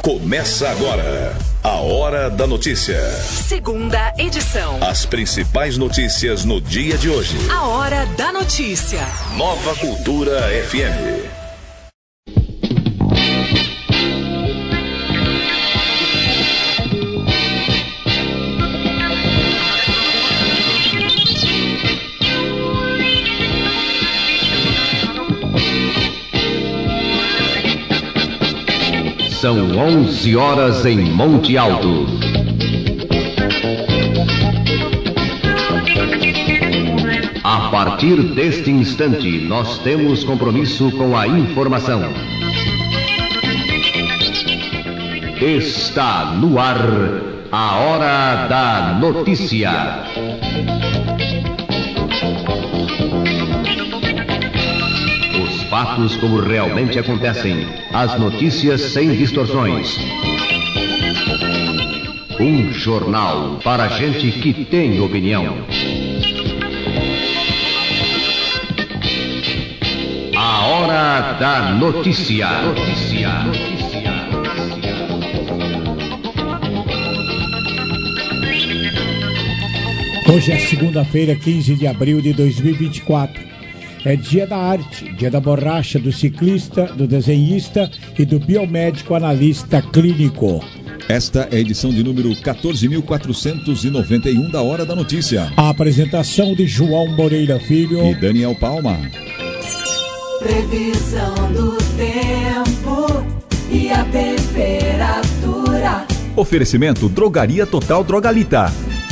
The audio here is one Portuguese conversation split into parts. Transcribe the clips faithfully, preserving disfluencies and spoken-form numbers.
Começa agora a Hora da Notícia. Segunda edição. As principais notícias no dia de hoje. A Hora da Notícia. Nova Cultura F M. São onze horas em Monte Alto. A partir deste instante, nós temos compromisso com a informação. Está no ar a Hora da Notícia. Fatos como realmente acontecem. As notícias sem distorções. Um jornal para gente que tem opinião. A Hora da Notícia. Notícia. Notícia. Hoje é segunda-feira, quinze de abril de dois mil e vinte e quatro. É dia da arte, dia da borracha, do ciclista, do desenhista e do biomédico analista clínico. Esta é a edição de número quatorze mil quatrocentos e noventa e um da Hora da Notícia. A apresentação de João Moreira Filho e Daniel Palma. Previsão do tempo e a temperatura. Oferecimento Drogaria Total Drogalita.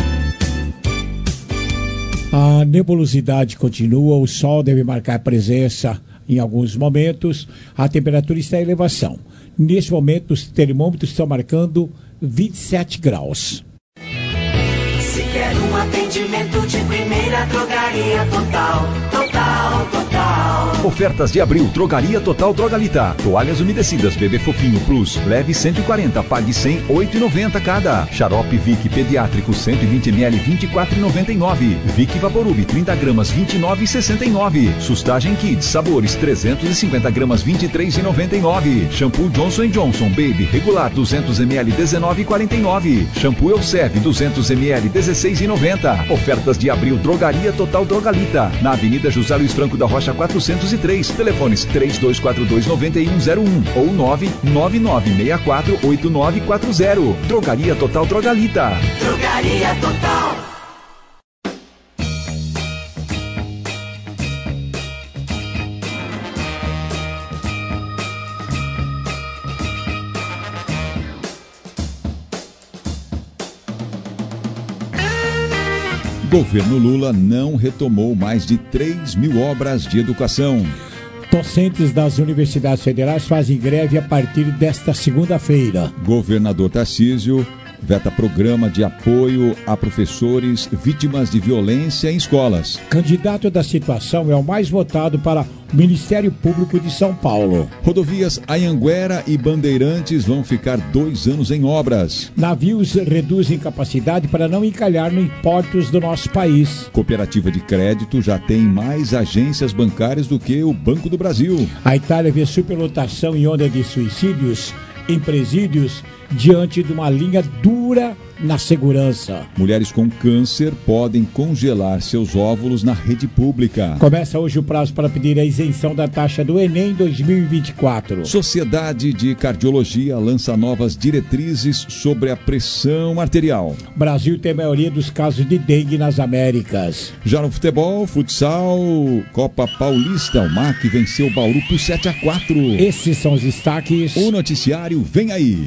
A nebulosidade continua, o sol deve marcar presença em alguns momentos, a temperatura está em elevação. Neste momento, os termômetros estão marcando vinte e sete graus. Se quer um atendimento de primeira, Drogaria Total, Total, Total. Ofertas de abril, Drogaria Total Drogalita. Toalhas umedecidas Bebê Fofinho Plus, leve cento e quarenta, pague cem, oito reais e noventa centavos cada. Xarope Vic Pediátrico cento e vinte mililitros, vinte e quatro reais e noventa e nove centavos. Vic Vaporub trinta gramas, vinte e nove reais e sessenta e nove centavos. Sustagem Kids Sabores trezentos e cinquenta gramas, vinte e três reais e noventa e nove centavos. Shampoo Johnson and Johnson Baby regular duzentos mililitros, dezenove reais e quarenta e nove centavos. Shampoo Elsev duzentos mililitros, dezesseis reais e noventa centavos. Ofertas de abril, Drogaria Total Drogalita. Na Avenida José Luiz Franco da Rocha quatrocentos e três. Telefones três dois quatro dois, nove um zero um ou nove nove nove seis quatro oito nove quatro zero. Drogaria Total Drogalita. Drogaria Total. Governo Lula não retomou mais de três mil obras de educação. Docentes das universidades federais fazem greve a partir desta segunda-feira. Governador Tarcísio veta programa de apoio a professores vítimas de violência em escolas. Candidato da situação é o mais votado para o Ministério Público de São Paulo. Rodovias Anhanguera e Bandeirantes vão ficar dois anos em obras. Navios reduzem capacidade para não encalhar em portos do nosso país. Cooperativa de crédito já tem mais agências bancárias do que o Banco do Brasil. A Itália vê superlotação e onda de suicídios em presídios diante de uma linha dura na segurança. Mulheres com câncer podem congelar seus óvulos na rede pública. Começa hoje o prazo para pedir a isenção da taxa do Enem dois mil e vinte e quatro. Sociedade de Cardiologia lança novas diretrizes sobre a pressão arterial. Brasil tem a maioria dos casos de dengue nas Américas. Já no futebol, futsal, Copa Paulista, o M A C venceu o Bauru por sete a quatro. Esses são os destaques. O noticiário vem aí.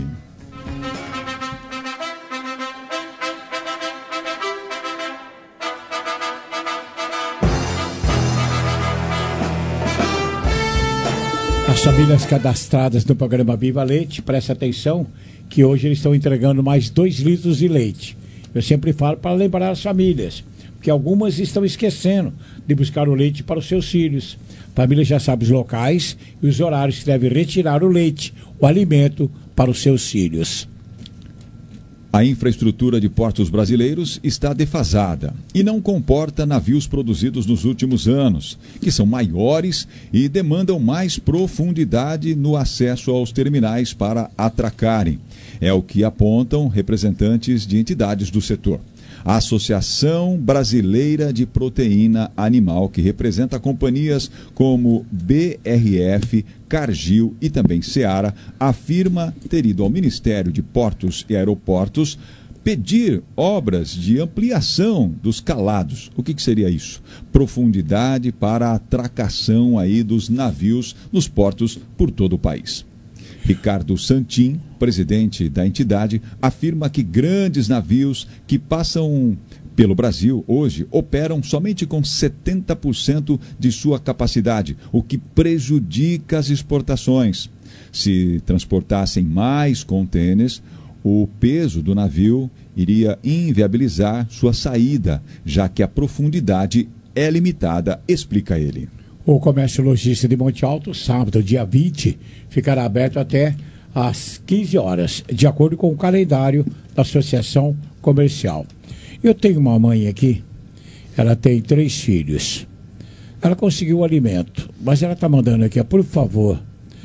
As famílias cadastradas no programa Viva Leite, presta atenção que hoje eles estão entregando mais dois litros de leite. Eu sempre falo para lembrar as famílias, porque algumas estão esquecendo de buscar o leite para os seus filhos. A família já sabe os locais e os horários que deve retirar o leite, o alimento para os seus filhos. A infraestrutura de portos brasileiros está defasada e não comporta navios produzidos nos últimos anos, que são maiores e demandam mais profundidade no acesso aos terminais para atracarem. É o que apontam representantes de entidades do setor. A Associação Brasileira de Proteína Animal, que representa companhias como B R F, Cargill e também Seara, afirma ter ido ao Ministério de Portos e Aeroportos pedir obras de ampliação dos calados. O que, que seria isso? Profundidade para a atracação aí dos navios nos portos por todo o país. Ricardo Santin, presidente da entidade, afirma que grandes navios que passam pelo Brasil hoje operam somente com setenta por cento de sua capacidade, o que prejudica as exportações. Se transportassem mais contêineres, o peso do navio iria inviabilizar sua saída, já que a profundidade é limitada, explica ele. O comércio logístico de Monte Alto, sábado, dia vinte, ficará aberto até às quinze horas, de acordo com o calendário da Associação Comercial. Eu tenho uma mãe aqui, ela tem três filhos. Ela conseguiu o alimento, mas ela está mandando aqui, por favor,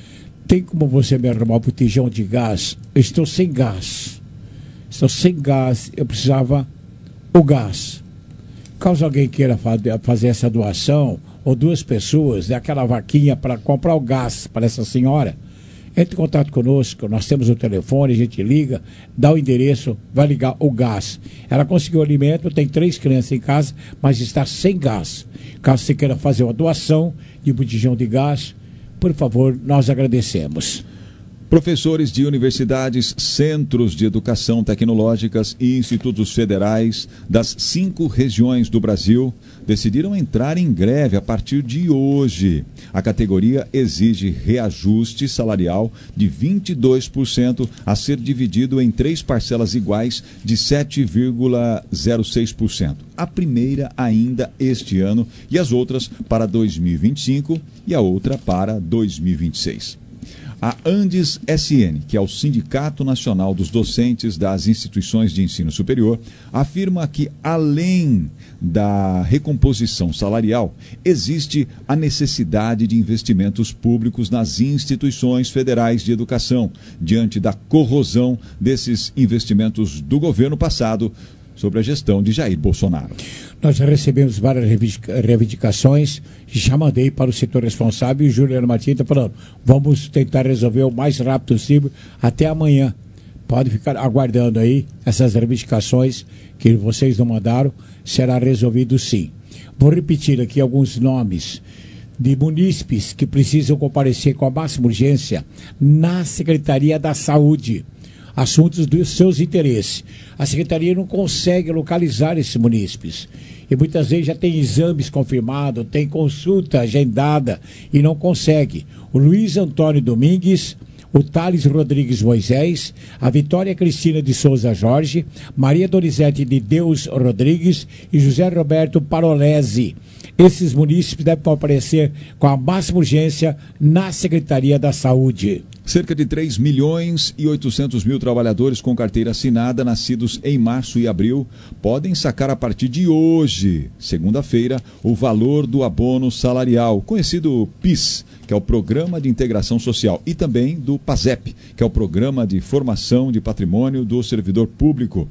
tem como você me arrumar um botijão de gás? Eu estou sem gás. Estou sem gás, eu precisava o gás. Caso alguém queira fazer essa doação, ou duas pessoas, é aquela vaquinha para comprar o gás para essa senhora, entre em contato conosco, nós temos o telefone, a gente liga, dá o endereço, vai ligar o gás. Ela conseguiu o alimento, tem três crianças em casa, mas está sem gás. Caso você queira fazer uma doação de botijão de gás, por favor, nós agradecemos. Professores de universidades, centros de educação tecnológicas e institutos federais das cinco regiões do Brasil decidiram entrar em greve a partir de hoje. A categoria exige reajuste salarial de vinte e dois por cento a ser dividido em três parcelas iguais de sete vírgula zero seis por cento. A primeira ainda este ano e as outras para dois mil e vinte e cinco e a outra para dois mil e vinte e seis. A Andes S N, que é o Sindicato Nacional dos Docentes das Instituições de Ensino Superior, afirma que, além da recomposição salarial, existe a necessidade de investimentos públicos nas instituições federais de educação, diante da corrosão desses investimentos do governo passado sobre a gestão de Jair Bolsonaro. Nós já recebemos várias reivindicações, já mandei para o setor responsável e o Juliano Martins está falando, vamos tentar resolver o mais rápido possível até amanhã. Pode ficar aguardando aí essas reivindicações que vocês não mandaram, será resolvido sim. Vou repetir aqui alguns nomes de munícipes que precisam comparecer com a máxima urgência na Secretaria da Saúde. Assuntos dos seus interesses. A Secretaria não consegue localizar esses munícipes. E muitas vezes já tem exames confirmados, tem consulta agendada e não consegue. O Luiz Antônio Domingues, o Thales Rodrigues Moisés, a Vitória Cristina de Souza Jorge, Maria Donizete de Deus Rodrigues e José Roberto Parolese. Esses munícipes devem comparecer com a máxima urgência na Secretaria da Saúde. Cerca de três milhões e oitocentos mil trabalhadores com carteira assinada, nascidos em março e abril, podem sacar a partir de hoje, segunda-feira, o valor do abono salarial, conhecido PIS, que é o Programa de Integração Social, e também do PASEP, que é o Programa de Formação de Patrimônio do Servidor Público,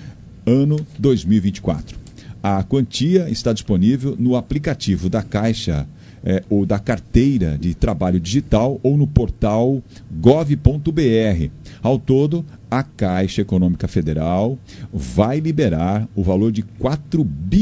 ano dois mil e vinte e quatro. A quantia está disponível no aplicativo da Caixa, É, ou da carteira de trabalho digital ou no portal gov ponto br. Ao todo, a Caixa Econômica Federal vai liberar o valor de quatro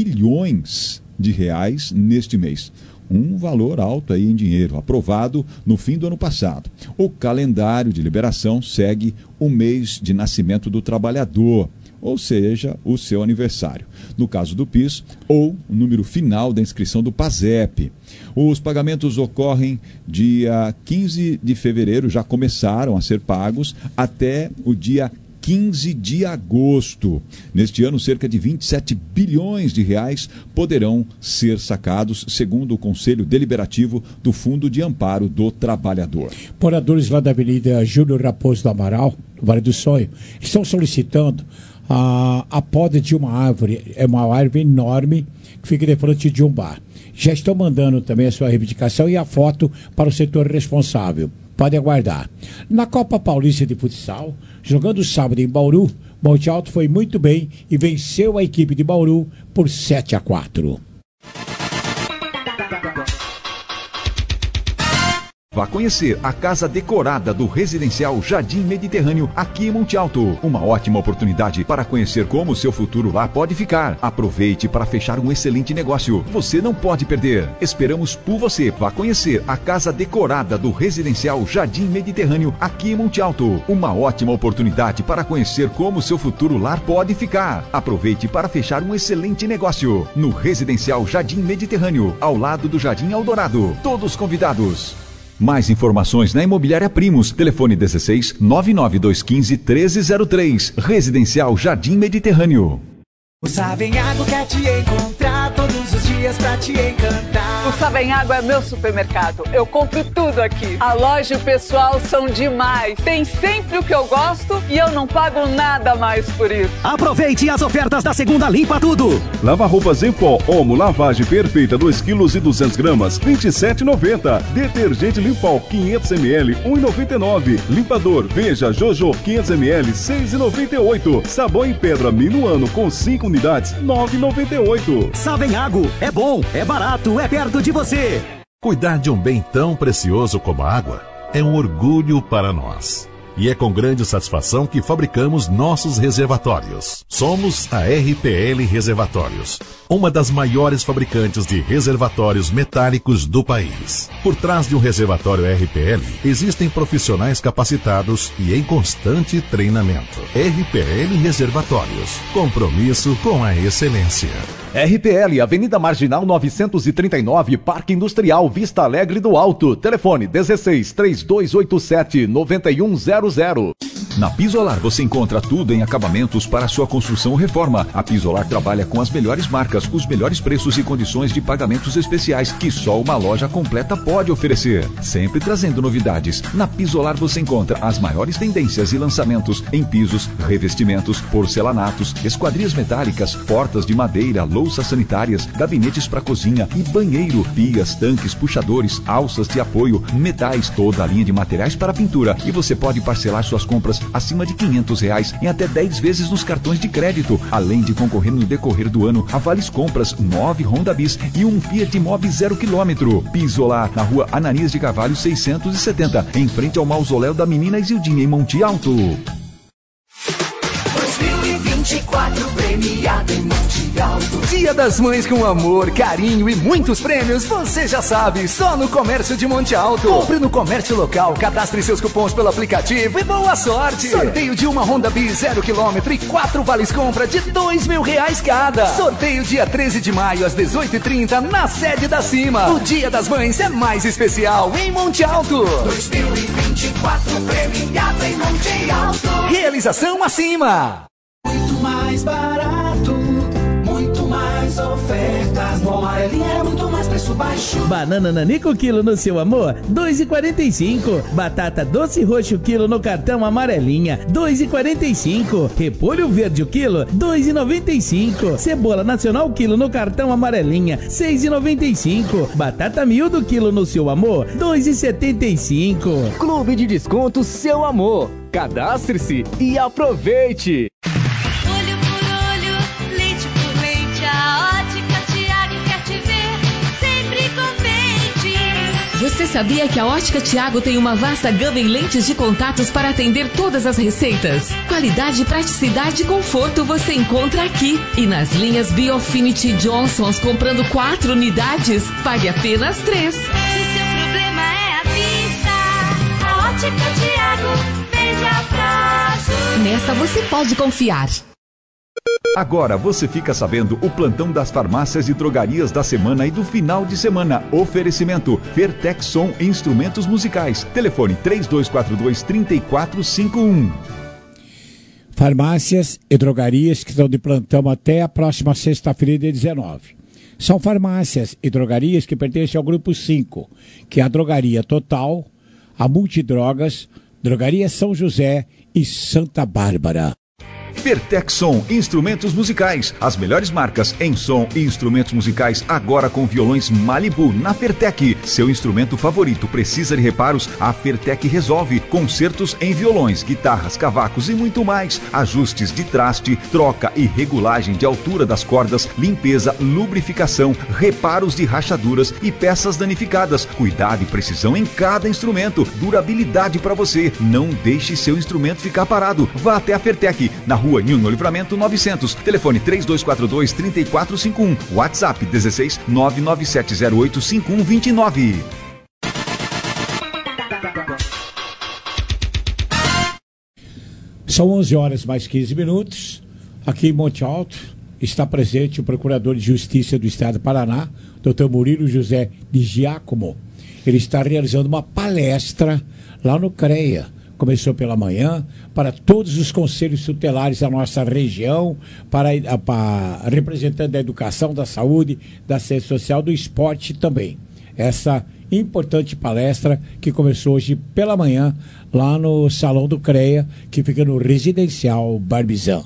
bilhões de reais neste mês. Um valor alto aí em dinheiro, aprovado no fim do ano passado. O calendário de liberação segue o mês de nascimento do trabalhador, ou seja, o seu aniversário. No caso do PIS, ou o número final da inscrição do PASEP. Os pagamentos ocorrem dia quinze de fevereiro, já começaram a ser pagos, até o dia quinze de agosto. Neste ano, cerca de vinte e sete bilhões de reais poderão ser sacados, segundo o Conselho Deliberativo do Fundo de Amparo do Trabalhador. Moradores lá da Avenida Júlio Raposo do Amaral, no Vale do Sonho, estão solicitando a, a poda de uma árvore, é uma árvore enorme que fica de frente de um bar. Já estão mandando também a sua reivindicação e a foto para o setor responsável. Pode aguardar. Na Copa Paulista de Futsal, jogando sábado em Bauru, Monte Alto foi muito bem e venceu a equipe de Bauru por sete a quatro. Vá conhecer a casa decorada do Residencial Jardim Mediterrâneo aqui em Monte Alto. Uma ótima oportunidade para conhecer como o seu futuro lá pode ficar. Aproveite para fechar um excelente negócio. Você não pode perder. Esperamos por você. Vá conhecer a casa decorada do Residencial Jardim Mediterrâneo aqui em Monte Alto. Uma ótima oportunidade para conhecer como o seu futuro lar pode ficar. Aproveite para fechar um excelente negócio. No Residencial Jardim Mediterrâneo, ao lado do Jardim Eldorado. Todos convidados. Mais informações na Imobiliária Primos. Telefone dezesseis, nove nove dois um cinco, treze zero três. Residencial Jardim Mediterrâneo. O Savenhago quer te encontrar todos os dias pra te encantar. O Savenhago é meu supermercado. Eu compro tudo aqui. A loja e o pessoal são demais. Tem sempre o que eu gosto e eu não pago nada mais por isso. Aproveite as ofertas da segunda Limpa Tudo. Lava-roupas em pó Omo Lavagem Perfeita dois quilos e duzentas gramas, vinte e sete reais e noventa centavos. Detergente Limpol quinhentos mililitros, um real e noventa e nove centavos. Limpador Veja Jojo quinhentos mililitros, seis reais e noventa e oito centavos. Sabão em pedra Minuano com cinco unidades, nove reais e noventa e oito centavos. Savenhago, é bom, é barato, é perto de você. Cuidar de um bem tão precioso como a água é um orgulho para nós. E é com grande satisfação que fabricamos nossos reservatórios. Somos a R P L Reservatórios, uma das maiores fabricantes de reservatórios metálicos do país. Por trás de um reservatório R P L, existem profissionais capacitados e em constante treinamento. R P L Reservatórios, compromisso com a excelência. R P L, Avenida Marginal novecentos e trinta e nove, Parque Industrial, Vista Alegre do Alto. Telefone dezesseis, três dois oito sete, nove um zero zero. Na Pisolar você encontra tudo em acabamentos para sua construção ou reforma. A Pisolar trabalha com as melhores marcas, os melhores preços e condições de pagamentos especiais que só uma loja completa pode oferecer. Sempre trazendo novidades. Na Pisolar você encontra as maiores tendências e lançamentos em pisos, revestimentos, porcelanatos, esquadrias metálicas, portas de madeira, louças sanitárias, gabinetes para cozinha e banheiro, pias, tanques, puxadores, alças de apoio, metais, toda a linha de materiais para pintura. E você pode parcelar suas compras acima de quinhentos reais em até dez vezes nos cartões de crédito, além de concorrer no decorrer do ano a vales compras, nove Honda Bis e um Fiat Mobi zero quilômetro. Pisolar, na rua Ananias de Carvalho seiscentos e setenta, em frente ao mausoléu da menina Isildinha, em Monte Alto. dois mil e vinte e quatro premiado em Monte Alto. Dia das Mães com amor, carinho e muitos prêmios, você já sabe, só no Comércio de Monte Alto. Compre no comércio local, cadastre seus cupons pelo aplicativo e boa sorte. Sorteio de uma Honda Bis zero quilômetro e quatro vales compra de dois mil reais cada. Sorteio dia treze de maio às dezoito e trinta na sede da Cima. O Dia das Mães é mais especial em Monte Alto. dois mil e vinte e quatro premiado em Monte Alto. Realização acima. Muito mais barato, muito mais ofertas. No Amarelinha é muito mais preço baixo. Banana nanico quilo no seu amor, dois reais e quarenta e cinco centavos. Batata doce roxo quilo no cartão Amarelinha, dois reais e quarenta e cinco centavos. Repolho verde o quilo, dois reais e noventa e cinco centavos. Cebola nacional quilo no cartão Amarelinha, seis reais e noventa e cinco centavos. Batata miúdo quilo no seu amor, dois reais e setenta e cinco centavos. Clube de Descontos Seu Amor. Cadastre-se e aproveite! Você sabia que a Ótica Thiago tem uma vasta gama em lentes de contatos para atender todas as receitas? Qualidade, praticidade e conforto você encontra aqui. E nas linhas Biofinity Johnsons, comprando quatro unidades, pague apenas três. Se seu problema é a vista, a Ótica Thiago vende a prazo. Nesta você pode confiar. Agora você fica sabendo o plantão das farmácias e drogarias da semana e do final de semana. Oferecimento Fertex Som Instrumentos Musicais. Telefone três dois quatro dois, três quatro cinco um. Farmácias e drogarias que estão de plantão até a próxima sexta-feira, dia dezenove. São farmácias e drogarias que pertencem ao grupo cinco, que é a Drogaria Total, a Multidrogas, Drogaria São José e Santa Bárbara. Fertexson Instrumentos Musicais. As melhores marcas em som e instrumentos musicais agora com violões Malibu na Fertec. Seu instrumento favorito precisa de reparos? A Fertec resolve. Concertos em violões, guitarras, cavacos e muito mais. Ajustes de traste, troca e regulagem de altura das cordas, limpeza, lubrificação, reparos de rachaduras e peças danificadas. Cuidado e precisão em cada instrumento. Durabilidade para você. Não deixe seu instrumento ficar parado. Vá até a Fertec, na rua Nilno Livramento novecentos. Telefone três dois quatro dois, três quatro cinco um. WhatsApp dezesseis nove nove sete zero oito cinco um dois nove. São onze horas mais quinze minutos. Aqui em Monte Alto está presente o Procurador de Justiça do Estado do Paraná, doutor Murilo José de Giacomo. Ele está realizando uma palestra lá no CREA. Começou pela manhã, para todos os conselhos tutelares da nossa região, para, para representante da educação, da saúde, da ciência social, do esporte também. Essa importante palestra que começou hoje pela manhã, lá no Salão do CREA, que fica no Residencial Barbizão.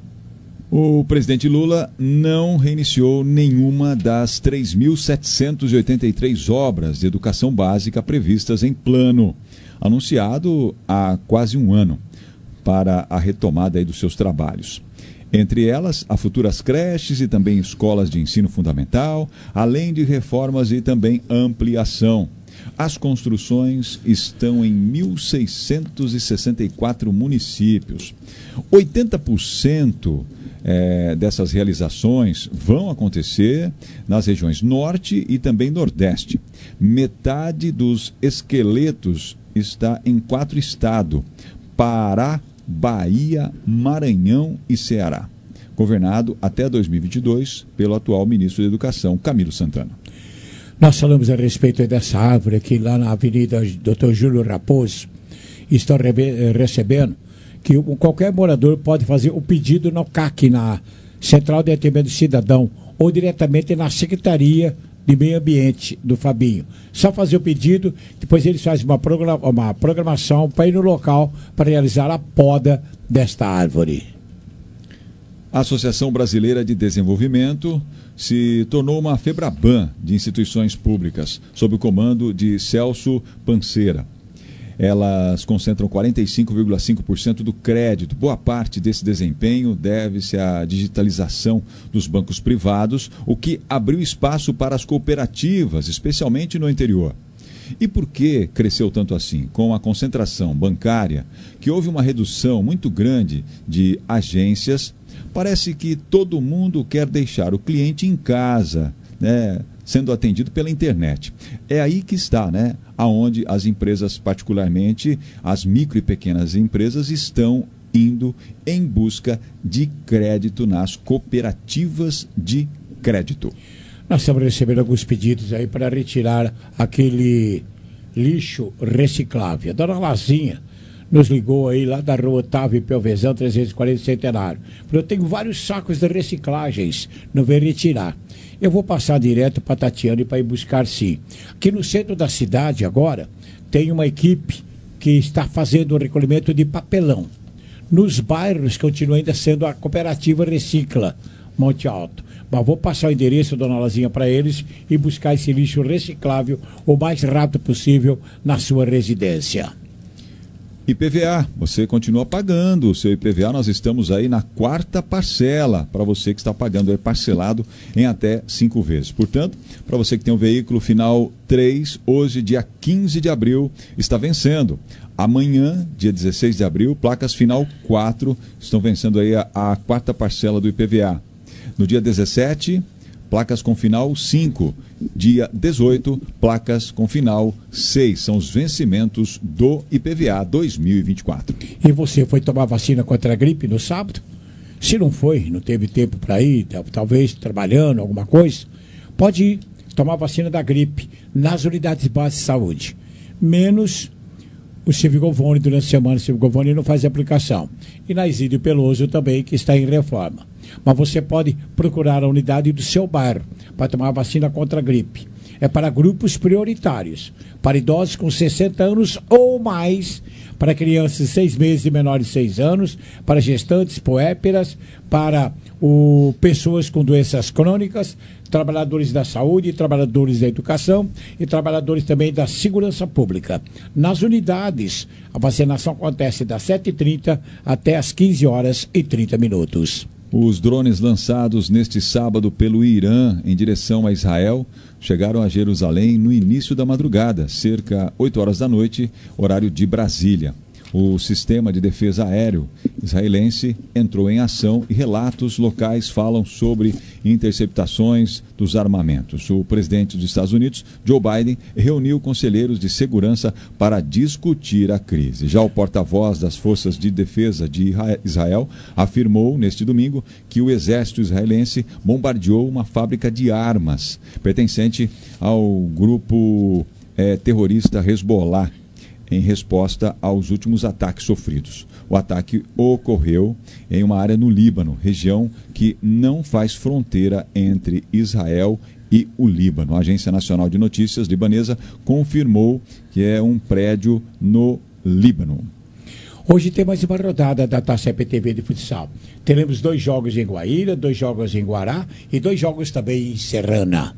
O presidente Lula não reiniciou nenhuma das três mil setecentas e oitenta e três obras de educação básica previstas em plano, anunciado há quase um ano, para a retomada aí dos seus trabalhos. Entre elas, há futuras creches e também escolas de ensino fundamental, além de reformas e também ampliação. As construções estão em mil seiscentos e sessenta e quatro municípios. oitenta por cento é, dessas realizações vão acontecer nas regiões Norte e também Nordeste. Metade dos esqueletos está em quatro estados: Pará, Bahia, Maranhão e Ceará. Governado até dois mil e vinte e dois pelo atual ministro da Educação, Camilo Santana. Nós falamos a respeito dessa árvore aqui lá na Avenida doutor Júlio Raposo. Estão recebendo que qualquer morador pode fazer o pedido no C A C, na Central de Atendimento do Cidadão, ou diretamente na Secretaria de Meio Ambiente do Fabinho. Só fazer o pedido, depois eles fazem uma, programa, uma programação para ir no local para realizar a poda desta árvore. A Associação Brasileira de Desenvolvimento se tornou uma FEBRABAN de instituições públicas, sob o comando de Celso Panceira. Elas concentram quarenta e cinco vírgula cinco por cento do crédito. Boa parte desse desempenho deve-se à digitalização dos bancos privados, o que abriu espaço para as cooperativas, especialmente no interior. E por que cresceu tanto assim? Com a concentração bancária, que houve uma redução muito grande de agências, parece que todo mundo quer deixar o cliente em casa, né, sendo atendido pela internet. É aí que está, né, aonde as empresas, particularmente as micro e pequenas empresas, estão indo em busca de crédito nas cooperativas de crédito. Nós estamos recebendo alguns pedidos aí para retirar aquele lixo reciclável. A dona Lazinha nos ligou aí lá da rua Otávio Pelvezão, trezentos e quarenta Centenário. Eu tenho vários sacos de reciclagens, não vem retirar. Eu vou passar direto para Tatiana e para ir buscar sim. Aqui no centro da cidade agora tem uma equipe que está fazendo o recolhimento de papelão. Nos bairros continua ainda sendo a cooperativa Recicla Monte Alto. Mas vou passar o endereço, dona Lazinha, para eles e buscar esse lixo reciclável o mais rápido possível na sua residência. I P V A, você continua pagando o seu I P V A, nós estamos aí na quarta parcela, para você que está pagando, é parcelado em até cinco vezes. Portanto, para você que tem um veículo final três, hoje, dia quinze de abril, está vencendo. Amanhã, dia dezesseis de abril, placas final quatro, estão vencendo aí a, a quarta parcela do I P V A. No dia dezessete, placas com final cinco. Dia dezoito, placas com final seis. São os vencimentos do I P V A dois mil e vinte e quatro. E você foi tomar vacina contra a gripe no sábado? Se não foi, não teve tempo para ir, talvez trabalhando, alguma coisa, pode ir tomar vacina da gripe nas unidades básicas de saúde. Menos o Civigovone durante a semana. O Civigovone não faz aplicação. E na Isídio Peloso também, que está em reforma. Mas você pode procurar a unidade do seu bairro para tomar a vacina contra a gripe. É para grupos prioritários, para idosos com sessenta anos ou mais, para crianças de seis meses e menores de seis anos, para gestantes, puérperas, para o, pessoas com doenças crônicas, trabalhadores da saúde, trabalhadores da educação e trabalhadores também da segurança pública. Nas unidades, a vacinação acontece das sete e trinta até as quinze horas e trinta minutos. Os drones lançados neste sábado pelo Irã em direção a Israel chegaram a Jerusalém no início da madrugada, cerca oito horas da noite, horário de Brasília. O sistema de defesa aéreo israelense entrou em ação e relatos locais falam sobre interceptações dos armamentos. O presidente dos Estados Unidos, Joe Biden, reuniu conselheiros de segurança para discutir a crise. Já o porta-voz das Forças de Defesa de Israel afirmou neste domingo que o exército israelense bombardeou uma fábrica de armas pertencente ao grupo eh, terrorista Hezbollah, em resposta aos últimos ataques sofridos. O ataque ocorreu em uma área no Líbano, região que não faz fronteira entre Israel e o Líbano. A Agência Nacional de Notícias libanesa confirmou que é um prédio no Líbano. Hoje tem mais uma rodada da Taça P T V de futsal. Teremos dois jogos em Guaíra, dois jogos em Guará e dois jogos também em Serrana.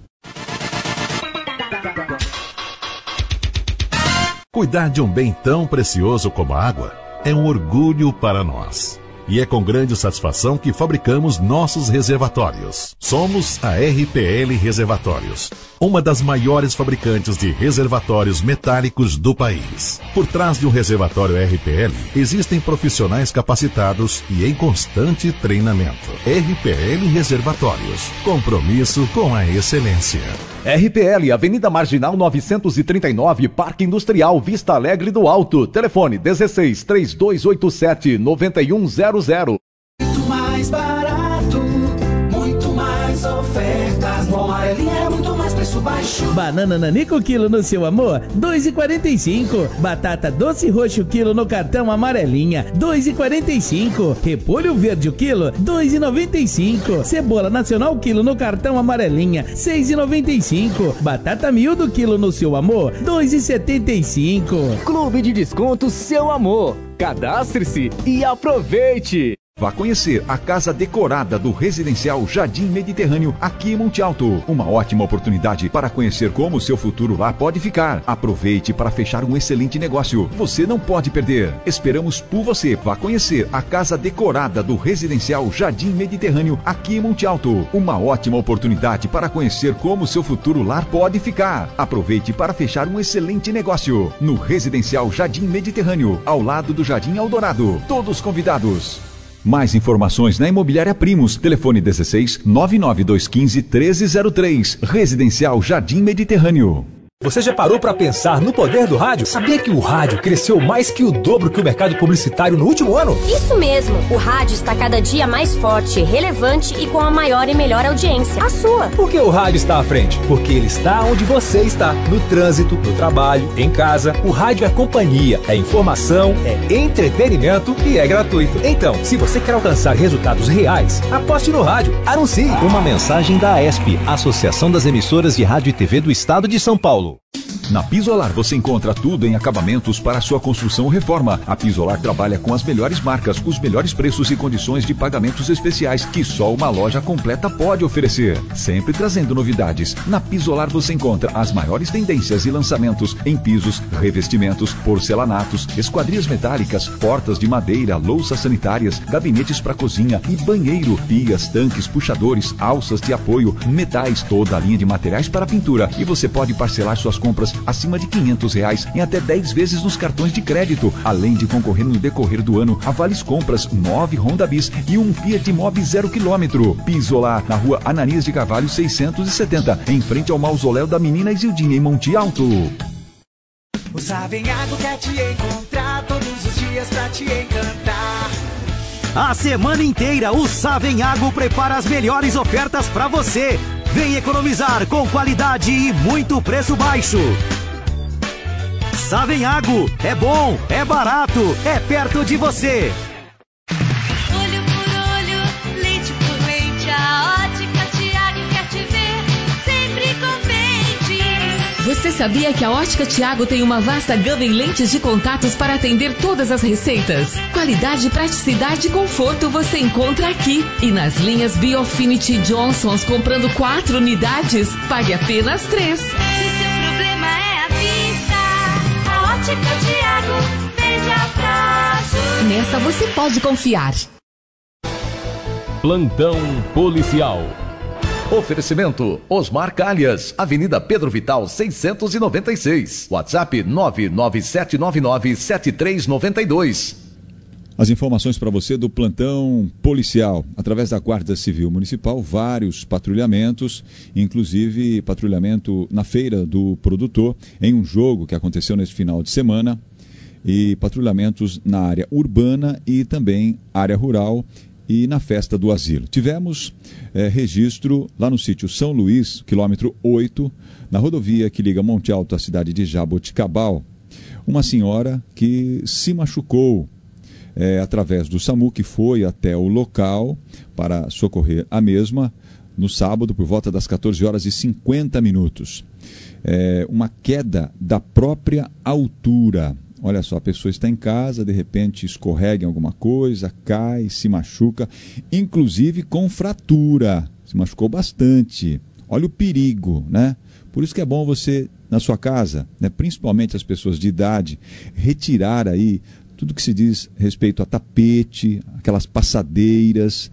Cuidar de um bem tão precioso como a água é um orgulho para nós. E é com grande satisfação que fabricamos nossos reservatórios. Somos a R P L Reservatórios, uma das maiores fabricantes de reservatórios metálicos do país. Por trás de um reservatório R P L, existem profissionais capacitados e em constante treinamento. R P L Reservatórios, compromisso com a excelência. R P L, Avenida Marginal novecentos e trinta e nove, Parque Industrial, Vista Alegre do Alto. Telefone dezesseis, três dois oito sete, nove um zero zero. Muito mais barato, muito mais ofertas. No Amarelinha é muito mais preço baixo. Banana nanico quilo no seu amor, dois e quarenta e cinco. Batata doce roxo quilo no cartão Amarelinha, dois e quarenta e cinco. Repolho verde o quilo, dois e noventa e cinco. Cebola nacional quilo no cartão Amarelinha, seis e noventa e cinco. Batata miúdo quilo no seu amor, dois e setenta e cinco. Clube de Descontos Seu Amor. Cadastre-se e aproveite! Vá conhecer a casa decorada do Residencial Jardim Mediterrâneo aqui em Monte Alto. Uma ótima oportunidade para conhecer como o seu futuro lá pode ficar. Aproveite para fechar um excelente negócio. Você não pode perder. Esperamos por você. Vá conhecer a casa decorada do Residencial Jardim Mediterrâneo aqui em Monte Alto. Uma ótima oportunidade para conhecer como o seu futuro lar pode ficar. Aproveite para fechar um excelente negócio. No Residencial Jardim Mediterrâneo, ao lado do Jardim Eldorado. Todos convidados. Mais informações na Imobiliária Primos. Telefone dezesseis, nove nove dois um cinco, um três zero três. Residencial Jardim Mediterrâneo. Você já parou para pensar no poder do rádio? Sabia que o rádio cresceu mais que o dobro que o mercado publicitário no último ano? Isso mesmo. O rádio está cada dia mais forte, relevante e com a maior e melhor audiência. A sua. Por que o rádio está à frente? Porque ele está onde você está. No trânsito, no trabalho, em casa. O rádio é companhia, é informação, é entretenimento e é gratuito. Então, se você quer alcançar resultados reais, aposte no rádio. Anuncie. Uma mensagem da A E S P, Associação das Emissoras de Rádio e T V do Estado de São Paulo. Na Pisolar você encontra tudo em acabamentos para sua construção ou reforma. A Pisolar trabalha com as melhores marcas, os melhores preços e condições de pagamentos especiais que só uma loja completa pode oferecer. Sempre trazendo novidades. Na Pisolar você encontra as maiores tendências e lançamentos em pisos, revestimentos, porcelanatos, esquadrias metálicas, portas de madeira, louças sanitárias, gabinetes para cozinha e banheiro, pias, tanques, puxadores, alças de apoio, metais, toda a linha de materiais para pintura. E você pode parcelar suas compras acima de quinhentos reais em até dez vezes nos cartões de crédito, além de concorrer no decorrer do ano a vales compras, nove Honda Bis e um Fiat Mobi zero quilômetro. Pisolar, na rua Ananias de Carvalho seiscentos e setenta, em frente ao mausoléu da menina Isildinha em Monte Alto. O Savenhago quer te encontrar todos os dias pra te encantar. A semana inteira o Savenhago prepara as melhores ofertas pra você. Vem economizar com qualidade e muito preço baixo. Savenhago, é bom, é barato, é perto de você. Olho por olho, leite por leite, a Ótica Tiago quer te ver sempre contente. Você sabia que a Ótica Tiago tem uma vasta gama em lentes de contatos para atender todas as receitas? Qualidade, praticidade e conforto você encontra aqui. E nas linhas Biofinity Johnsons, comprando quatro unidades, pague apenas três. Se seu problema é a vista, a Ótica Tiago veja prazo. Nessa você pode confiar. Plantão policial. Oferecimento Osmar Calhas, Avenida Pedro Vital seiscentos e noventa e seis. WhatsApp nove nove sete nove nove sete três nove dois. As informações para você do plantão policial. Através da Guarda Civil Municipal, vários patrulhamentos, inclusive patrulhamento na Feira do Produtor, em um jogo que aconteceu nesse final de semana, e patrulhamentos na área urbana e também área rural e na festa do asilo. Tivemos é, registro lá no sítio São Luís, quilômetro oito, na rodovia que liga Monte Alto à cidade de Jaboticabal, uma senhora que se machucou é, através do SAMU, que foi até o local para socorrer a mesma no sábado por volta das quatorze horas e cinquenta minutos. É, uma queda da própria altura. Olha só, a pessoa está em casa, de repente escorrega em alguma coisa, cai, se machuca, inclusive com fratura. Se machucou bastante. Olha o perigo, né? Por isso que é bom você, na sua casa, né, principalmente as pessoas de idade, retirar aí tudo que se diz respeito a tapete, aquelas passadeiras,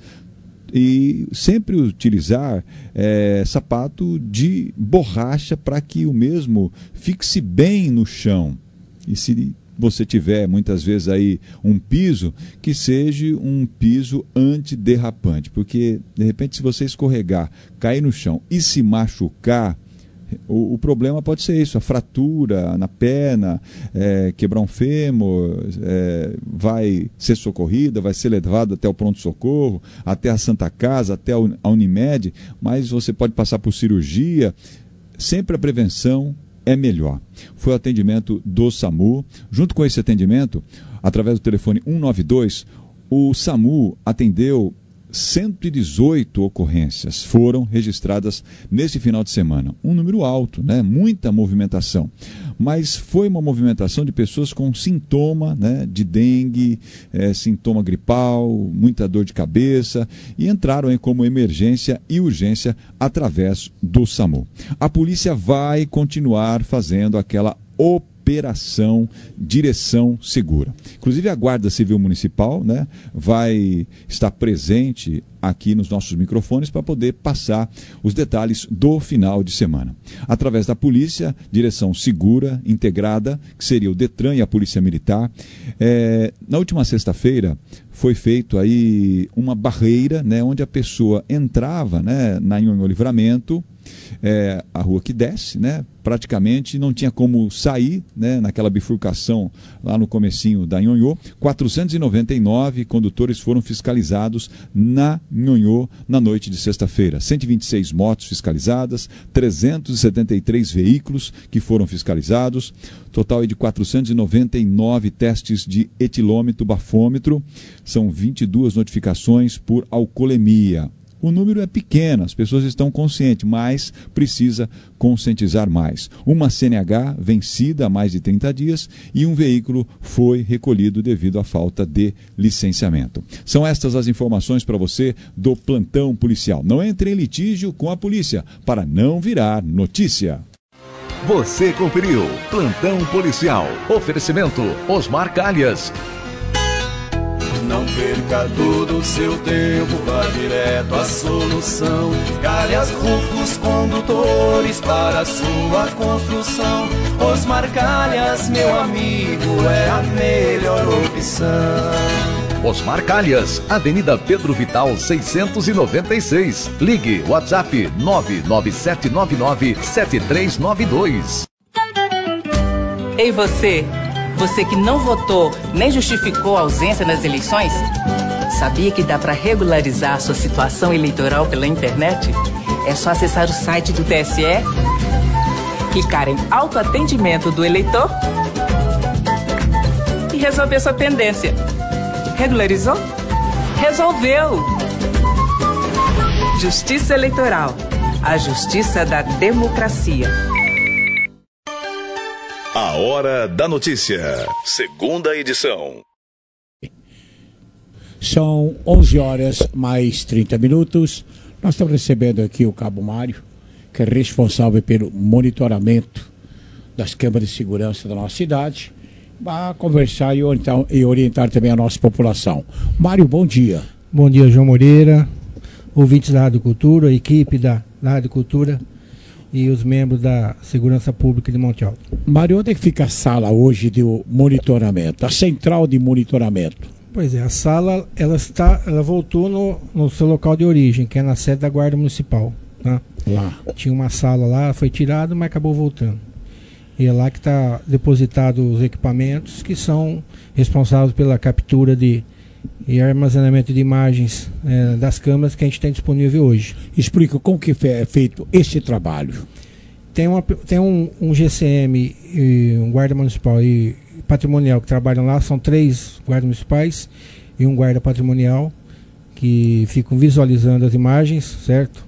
e sempre utilizar é, sapato de borracha para que o mesmo fixe bem no chão. E se você tiver, muitas vezes, aí um piso, que seja um piso antiderrapante. Porque, de repente, se você escorregar, cair no chão e se machucar, o, o problema pode ser isso, a fratura na perna, é, quebrar um fêmur, é, vai ser socorrida, vai ser levado até o pronto-socorro, até a Santa Casa, até a Unimed, mas você pode passar por cirurgia. Sempre a prevenção é melhor. Foi o atendimento do SAMU. Junto com esse atendimento, através do telefone um nove dois, o SAMU atendeu cento e dezoito ocorrências. Foram registradas nesse final de semana. Um número alto, né? Muita movimentação. Mas foi uma movimentação de pessoas com sintoma, né, de dengue, é, sintoma gripal, muita dor de cabeça, e entraram aí como emergência e urgência através do SAMU. A polícia vai continuar fazendo aquela operação Direção Segura. Inclusive a Guarda Civil Municipal, né, vai estar presente aqui nos nossos microfones para poder passar os detalhes do final de semana. Através da polícia, Direção Segura, integrada, que seria o Detran e a Polícia Militar, é, na última sexta-feira foi feito aí uma barreira, né, onde a pessoa entrava, né, na Nhonhô Livramento, é, a rua que desce, né, praticamente não tinha como sair, né, naquela bifurcação lá no comecinho da Nhonhô. quatrocentos e noventa e nove condutores foram fiscalizados na Nhonhô na noite de sexta-feira. cento e vinte e seis motos fiscalizadas, trezentos e setenta e três veículos que foram fiscalizados, total de quatrocentos e noventa e nove testes de etilômetro, bafômetro, são vinte e duas notificações por alcoolemia. O número é pequeno, as pessoas estão conscientes, mas precisa conscientizar mais. Uma C N H vencida há mais de trinta dias e um veículo foi recolhido devido à falta de licenciamento. São estas as informações para você do plantão policial. Não entre em litígio com a polícia para não virar notícia. Você conferiu Plantão Policial. Oferecimento Osmar Calhas. Não perca todo o seu tempo, vá direto à solução. Calhas Rufos Condutores para a sua construção. Osmar Calhas, meu amigo, é a melhor opção. Osmar Calhas, Avenida Pedro Vital seiscentos e noventa e seis. Ligue WhatsApp nove nove sete nove nove sete três nove dois. Ei você, você que não votou nem justificou a ausência nas eleições? Sabia que dá para regularizar sua situação eleitoral pela internet? É só acessar o site do T S E, clicar em autoatendimento do eleitor e resolver sua pendência. Regularizou? Resolveu! Justiça Eleitoral, a justiça da democracia. A Hora da Notícia, segunda edição. São onze horas mais trinta minutos. Nós estamos recebendo aqui o Cabo Mário, que é responsável pelo monitoramento das câmeras de segurança da nossa cidade, para conversar e orientar, e orientar também a nossa população. Mário, bom dia. Bom dia, João Moreira, ouvintes da Rádio Cultura, a equipe da, da Rádio Cultura e os membros da Segurança Pública de Monte Alto. Mário, onde é que fica a sala hoje de monitoramento, a central de monitoramento? Pois é, a sala ela está, ela voltou no, no seu local de origem, que é na sede da Guarda Municipal. Tá? Lá. Tinha uma sala lá, foi tirado, mas acabou voltando. E é lá que está depositado os equipamentos que são responsáveis pela captura de, e armazenamento de imagens é, das câmeras que a gente tem disponível hoje. Explica como que é feito esse trabalho. Tem, uma, tem um, um G C M, e um guarda municipal e patrimonial que trabalham lá, são três guardas municipais e um guarda patrimonial que ficam visualizando as imagens, certo?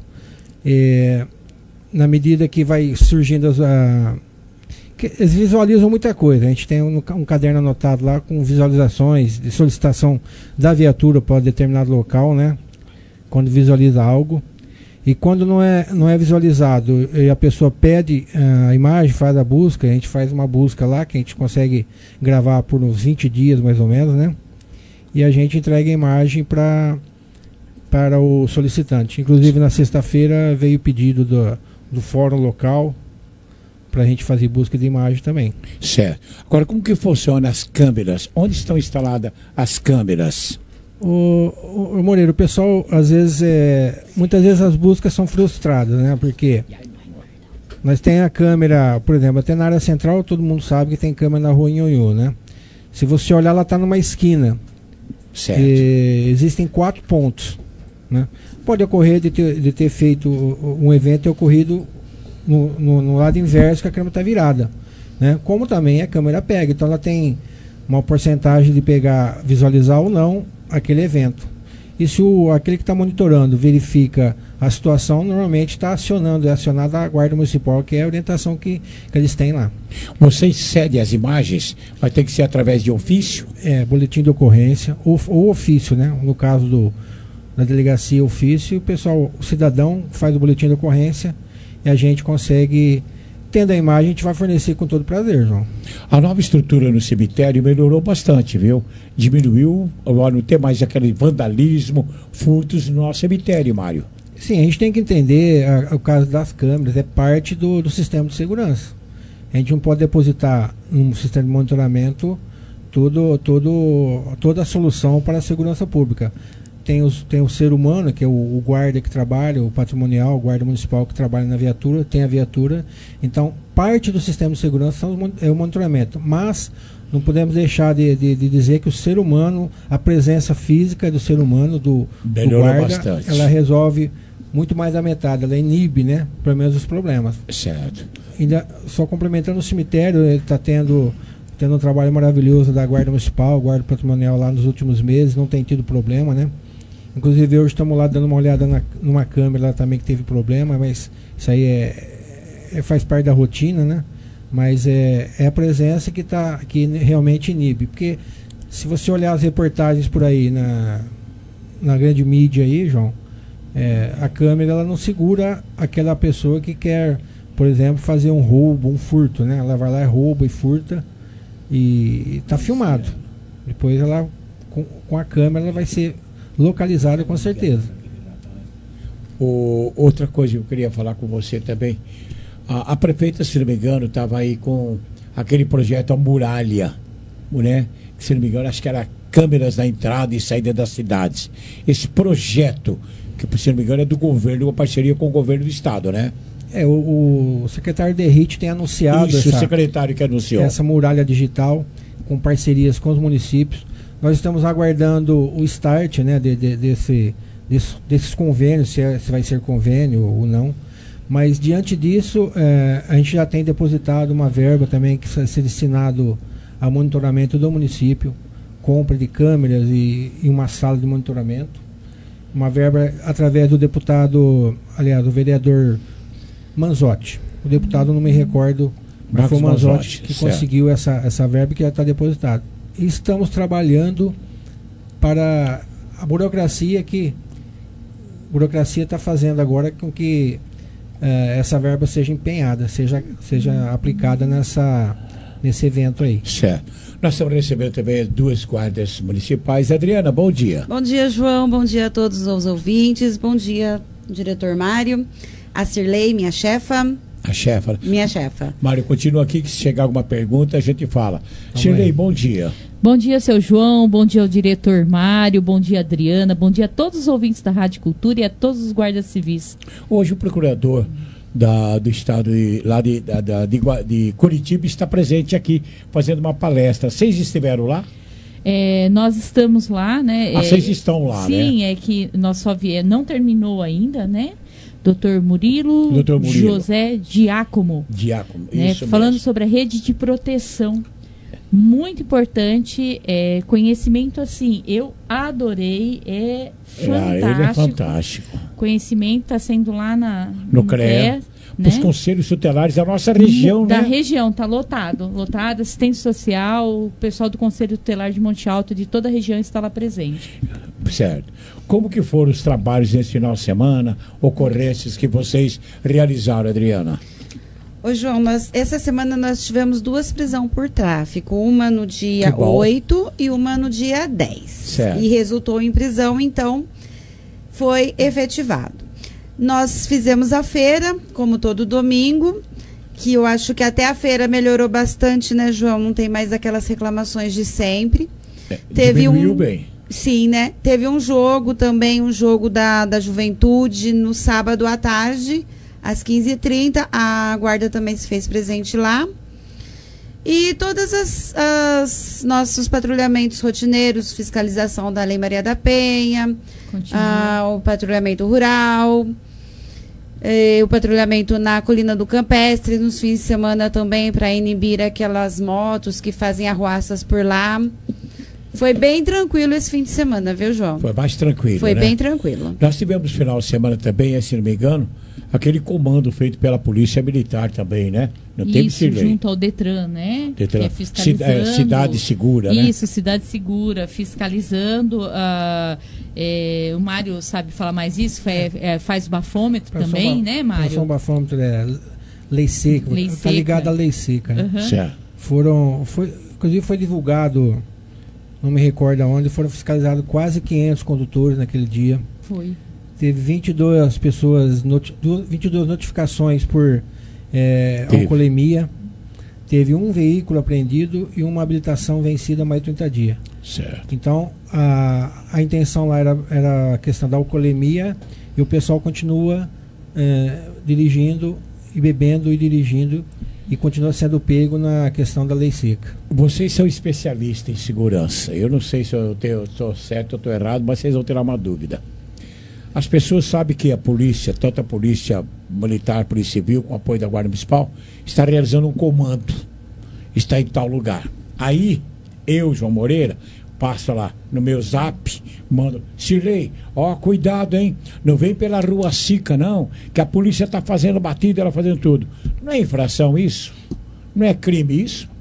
É, na medida que vai surgindo as... A, que eles visualizam muita coisa. A gente tem um, um caderno anotado lá com visualizações de solicitação da viatura para determinado local, né? Quando visualiza algo. E quando não é, não é visualizado e a pessoa pede uh, a imagem, faz a busca, a gente faz uma busca lá que a gente consegue gravar por uns vinte dias mais ou menos, né? E a gente entrega a imagem pra, para o solicitante. Inclusive na sexta-feira veio o pedido do, do fórum local para a gente fazer busca de imagem também. Certo. Agora, como que funcionam as câmeras? Onde estão instaladas as câmeras? O, o, o Moreira, o pessoal, às vezes, é, muitas vezes as buscas são frustradas, né? Porque nós tem a câmera, por exemplo, até na área central, todo mundo sabe que tem câmera na rua Nhonhô, né? Se você olhar, ela está numa esquina. Certo. E existem quatro pontos, né? Pode ocorrer de ter, de ter feito um evento e ocorrido no, no, no lado inverso, que a câmera está virada, né? Como também a câmera pega, então ela tem uma porcentagem de pegar, visualizar ou não aquele evento. E se o, aquele que está monitorando verifica a situação, normalmente está acionando, é acionada a Guarda Municipal, que é a orientação que, que eles têm lá. Vocês cedem as imagens? Vai ter que ser através de ofício? É, boletim de ocorrência, ou, ou ofício, né? No caso do, da delegacia, ofício, o pessoal, o cidadão faz o boletim de ocorrência e a gente consegue... Tendo a imagem, a gente vai fornecer com todo prazer, João. A nova estrutura no cemitério melhorou bastante, viu? Diminuiu, agora não tem mais aquele vandalismo, furtos no nosso cemitério, Mário. Sim, a gente tem que entender a, o caso das câmeras, é parte do, do sistema de segurança. A gente não pode depositar num sistema de monitoramento tudo, tudo, toda a solução para a segurança pública. Tem, os, tem o ser humano, que é o, o guarda que trabalha, o patrimonial, o guarda municipal que trabalha na viatura, tem a viatura. Então, parte do sistema de segurança é o monitoramento. Mas não podemos deixar de, de, de dizer que o ser humano, a presença física do ser humano, do, do guarda, bastante. Ela resolve muito mais da metade, ela inibe, né, pelo menos os problemas. Certo. Ainda, só complementando o cemitério, ele está tendo... tendo um trabalho maravilhoso da Guarda Municipal, Guarda Patrimonial lá nos últimos meses, não tem tido problema, né? Inclusive hoje estamos lá dando uma olhada na, numa câmera lá também que teve problema, mas isso aí é, é, faz parte da rotina, né? Mas é, é a presença que, tá, que realmente inibe. Porque se você olhar as reportagens por aí na, na grande mídia aí, João, é, a câmera ela não segura aquela pessoa que quer, por exemplo, fazer um roubo, um furto, né? Ela vai lá e rouba e furta e está filmado. Depois ela, com, com a câmera, ela vai ser localizada com certeza. O, outra coisa que eu queria falar com você também, a, a prefeita, se não me engano, estava aí com aquele projeto A Muralha, né? Que, se não me engano, acho que era câmeras na entrada e saída das cidades. Esse projeto, que se não me engano é do governo, uma parceria com o governo do estado, né? É, o, o secretário Derrite tem anunciado Isso, essa, o secretário que anunciou essa muralha digital com parcerias com os municípios. Nós estamos aguardando o start, né, de, de, desse, desse, desses convênios, se, é, se vai ser convênio ou não. Mas diante disso, é, a gente já tem depositado uma verba também que vai ser destinado a monitoramento do município, compra de câmeras e, e uma sala de monitoramento. Uma verba através do deputado, aliás, do vereador Manzotti. O deputado, não me recordo Mas foi o Marcos Manzotti Manzotti, que certo. conseguiu essa, essa verba que já está depositada. E estamos trabalhando para a burocracia que a burocracia está fazendo agora com que eh, essa verba seja empenhada, seja, seja aplicada nessa, nesse evento aí. Certo. Nós estamos recebendo também duas guardas municipais. Adriana, bom dia. Bom dia, João. Bom dia a todos os ouvintes. Bom dia, diretor Mário. A Cirlei, minha chefa. A chefa. Minha chefa. Mário, continua aqui que se chegar alguma pergunta a gente fala. Shirley, bom dia. Bom dia, seu João, bom dia ao diretor Mário, bom dia, Adriana, bom dia a todos os ouvintes da Rádio Cultura e a todos os guardas civis. Hoje o procurador da, do estado de, lá de, da, da, de, de Curitiba está presente aqui fazendo uma palestra. Vocês estiveram lá? É, nós estamos lá, né? Ah, é, vocês estão lá, sim, né? Sim, é que nós só vier, não terminou ainda, né? doutor Murilo, doutor Murilo José Diácomo. Diácomo, né? isso Falando mesmo. sobre a rede de proteção. Muito importante, é, conhecimento assim, eu adorei, é fantástico. Ah, ele é fantástico. Conhecimento está sendo lá na, no, no C R E A, né? os conselhos tutelares da nossa região, da né? Da região, está lotado, lotado, assistência social, o pessoal do Conselho Tutelar de Monte Alto, de toda a região está lá presente. Certo. Como que foram os trabalhos nesse final de semana, ocorrências que vocês realizaram, Adriana? Ô, João, nós, essa semana nós tivemos duas prisões por tráfico, uma no dia oito e uma no dia dez. Certo. E resultou em prisão, então foi efetivado. Nós fizemos a feira, como todo domingo, que eu acho que até a feira melhorou bastante, né, João? Não tem mais aquelas reclamações de sempre. É, Teve um bem. Sim, né? Teve um jogo também, um jogo da, da juventude no sábado à tarde, às quinze e trinta, a guarda também se fez presente lá. E todas as, as nossos patrulhamentos rotineiros, fiscalização da Lei Maria da Penha, ah, o patrulhamento rural, eh, o patrulhamento na Colina do Campestre, nos fins de semana também para inibir aquelas motos que fazem arruaças por lá. Foi bem tranquilo esse fim de semana, viu, João? Foi mais tranquilo, Foi né? bem tranquilo. Nós tivemos final de semana também, se não me engano, aquele comando feito pela Polícia Militar também, né? Não teve Isso, junto ao Detran, né? Detran. Que é fiscalizando. Cid, é, cidade segura, né? Isso, cidade segura, fiscalizando. Uh, é, o Mário sabe falar mais isso, é, é, faz o bafômetro Passou também, ba- né, Mário? Passou o bafômetro, é lei seca, Lei tá ligado seca. à lei seca, né? Uhum. Certo. Foram, foi, inclusive foi divulgado, não me recordo aonde, foram fiscalizados quase quinhentos condutores naquele dia. Foi. Teve vinte e duas pessoas, noti- du- vinte e duas notificações por é, Teve. alcoolemia. Teve um veículo apreendido e uma habilitação vencida há mais de trinta dias. Certo. Então, a, a intenção lá era, era a questão da alcoolemia e o pessoal continua é, dirigindo e bebendo e dirigindo e continua sendo pego na questão da lei seca. Vocês são especialistas em segurança. Eu não sei se eu estou certo ou estou errado, mas vocês vão ter uma dúvida. As pessoas sabem que a polícia, tanto a polícia militar, a polícia civil, com o apoio da Guarda Municipal, está realizando um comando. Está em tal lugar. Aí, eu, João Moreira, passo lá no meu zap, mando, Cirlei, ó, cuidado, hein? Não vem pela rua Sica, não, que a polícia está fazendo batida, ela fazendo tudo. Não é infração isso? Não é crime isso?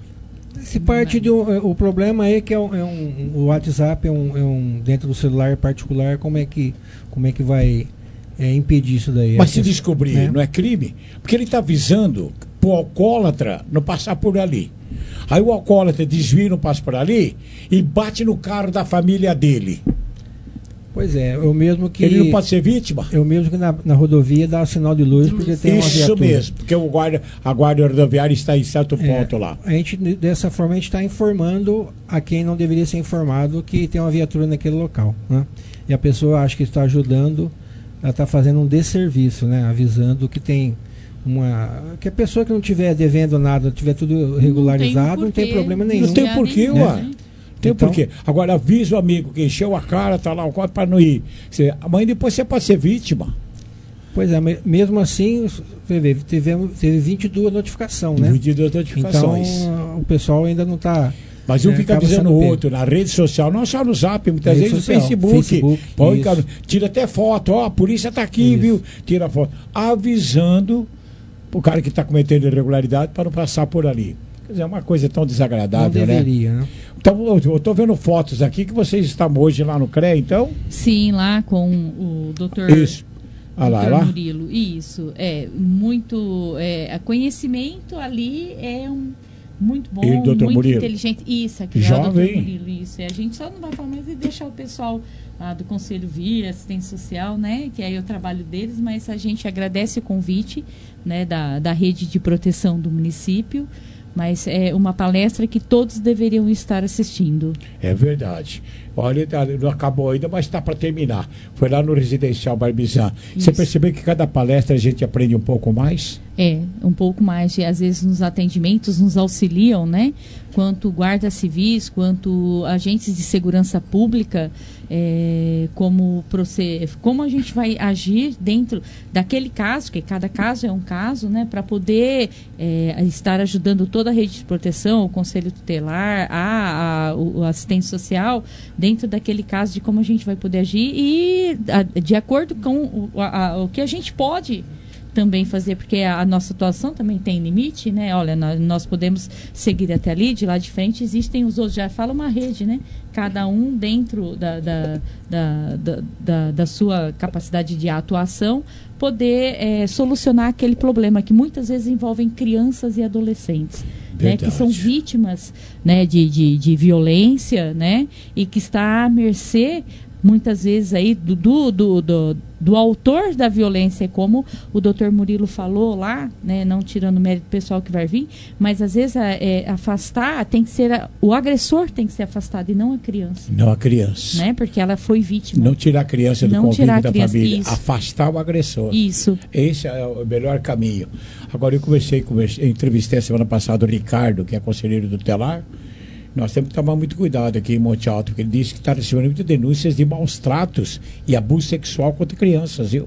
Se parte de um, o problema é que é um, é um, o WhatsApp é um, é um dentro do celular particular, como é que como é que vai é, impedir isso daí? Mas é, se descobrir, né? não é crime? Porque ele está avisando para o alcoólatra não passar por ali. Aí o alcoólatra desvia, não passa por ali e bate no carro da família dele. Pois é, eu mesmo que Ele não pode ser vítima? Eu mesmo que na, na rodovia dá sinal de luz porque tem uma Isso viatura. mesmo, porque o guarda, a guarda rodoviária está em certo ponto É, lá. A gente, dessa forma, a gente está informando a quem não deveria ser informado que tem uma viatura naquele local, né? E a pessoa acha que está ajudando, ela está fazendo um desserviço, né? Avisando que tem uma... que a pessoa que não estiver devendo nada, tiver tudo regularizado, não tem, problema nenhum. Não tem porquê, né? ué. Tem Então- porquê. Agora avisa o amigo que encheu a cara, tá lá o código para não ir. Você, amanhã depois você pode ser vítima. Pois é, me- mesmo assim, você vê, tivemos, teve vinte e duas notificações, né? vinte e duas notificações. Então, o pessoal ainda não está... Mas um fica avisando o outro na rede social, não só no Zap, muitas Rede vezes social, no Facebook. Facebook, Põe, isso. cara, tira até foto, ó, a polícia tá aqui, viu? Tira foto. Avisando o cara que está cometendo irregularidade para não passar por ali. Quer dizer, é uma coisa tão desagradável, não deveria, né? né? Então, eu estou vendo fotos aqui que vocês estão hoje lá no C R E A, então? Sim, lá com o doutor Isso. Ah, lá, lá? Murilo. Isso, é muito... É, conhecimento ali é um... Muito bom, e doutor muito Murilo? Inteligente. Isso, aqui Jovem. é o doutor Murilo, isso. E a gente só não vai falar mais e deixar o pessoal ah, do Conselho vir, assistência social, né? Que aí é o trabalho deles, mas a gente agradece o convite, né, da, da rede de proteção do município. Mas é uma palestra que todos deveriam estar assistindo. É verdade. Olha, não acabou ainda, mas está para terminar. Foi lá no Residencial Barbizan. Você percebeu que cada palestra a gente aprende um pouco mais? É, um pouco mais. E às vezes nos atendimentos nos auxiliam, né? Quanto guardas civis, quanto agentes de segurança pública, é, como, proced... como a gente vai agir dentro daquele caso, que cada caso é um caso, né? Para poder é, estar ajudando toda a rede de proteção, o Conselho Tutelar, a, a, o assistente social, dentro daquele caso de como a gente vai poder agir e a, de acordo com o, a, a, o que a gente pode também fazer, porque a, a nossa atuação também tem limite, né? Olha, nós, nós podemos seguir até ali, de lá de frente existem os outros, já fala uma rede, né? Cada um dentro da, da, da, da, da, da sua capacidade de atuação, poder é, solucionar aquele problema que muitas vezes envolvem crianças e adolescentes, né, que são vítimas, né, de, de, de violência, né, e que está à mercê muitas vezes aí do, do, do, do, do autor da violência, como o doutor Murilo falou lá, né, não tirando o mérito pessoal que vai vir, mas às vezes é, afastar, tem que ser, a, o agressor tem que ser afastado e não a criança. Não a criança. Né, porque ela foi vítima. Não tirar a criança do não convívio da criança, família, isso. afastar o agressor. Isso. Esse é o melhor caminho. Agora, eu conversei, conversei eu entrevistei a semana passada o Ricardo, que é conselheiro do Telar. Nós temos que tomar muito cuidado aqui em Monte Alto, porque ele disse que está recebendo muitas denúncias de maus tratos e abuso sexual contra crianças, viu?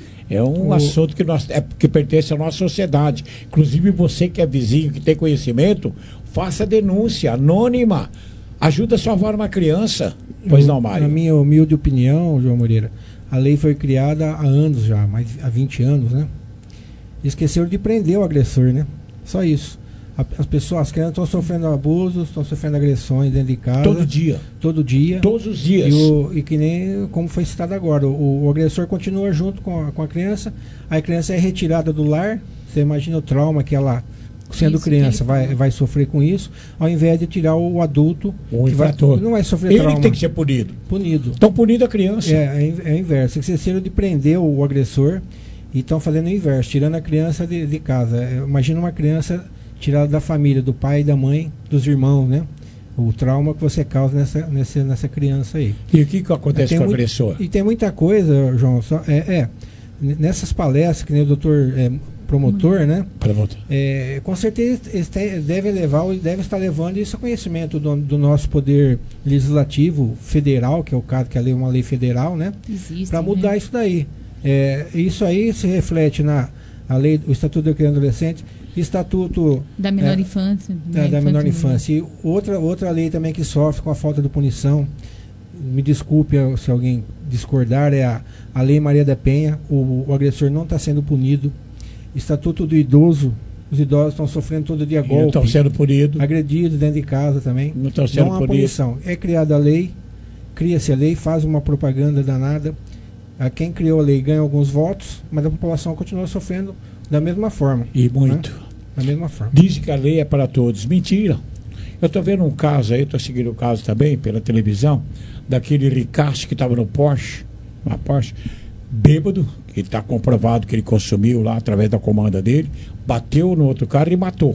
É um o... assunto que, nós, é, que pertence à nossa sociedade. Inclusive, você que é vizinho, que tem conhecimento, faça denúncia anônima. Ajuda a salvar uma criança. Pois Eu, não, Mário? Na minha humilde opinião, João Moreira, a lei foi criada há anos já, mais, há vinte anos, né? Esqueceram de prender o agressor, né? Só isso. As pessoas, as crianças estão sofrendo abusos, estão sofrendo agressões dentro de casa. Todo dia. Todo dia. Todos os dias. E, o, e que nem como foi citado agora, o, o agressor continua junto com a, com a criança, a criança é retirada do lar, você imagina o trauma que ela, sendo isso, criança, vai, vai sofrer com isso, ao invés de tirar o, o adulto, o que vai, não vai sofrer Ele trauma. Ele tem que ser punido. Punido. Estão punindo a criança. É, é, é o inverso. Esqueceram de prender o, o agressor e estão fazendo o inverso, tirando a criança de, de casa. É, imagina uma criança tirada da família, do pai, da mãe, dos irmãos, né? O trauma que você causa nessa, nessa, nessa criança aí. E o que, que acontece com o agressor? E tem muita coisa, João, só, é, é, nessas palestras, que nem o doutor é, promotor, né? Promotor. É, com certeza eles devem levar, devem estar levando isso a conhecimento do, do nosso poder legislativo federal, que é o caso que a lei é uma lei federal, né? Para mudar, né, isso daí. É, isso aí se reflete na a lei, o Estatuto da Criança e Adolescente, Estatuto da menor é, infância, da, da menor infância. E outra, outra lei também que sofre com a falta de punição, me desculpe se alguém discordar, é a, a Lei Maria da Penha. O, o agressor não está sendo punido. Estatuto do Idoso, os idosos estão sofrendo todo dia golpe. Não estão sendo punidos. Agredidos dentro de casa também. Não estão sendo não há punição. É criada a lei, cria-se a lei, faz uma propaganda danada. A quem criou a lei ganha alguns votos, mas a população continua sofrendo da mesma forma. E muito. Né? Da mesma forma. Dizem que a lei é para todos. Mentira. Eu estou vendo um caso aí, estou seguindo o caso também pela televisão, daquele ricaço que estava no Porsche, uma Porsche, bêbado, que está comprovado que ele consumiu lá através da comanda dele, bateu no outro carro e matou.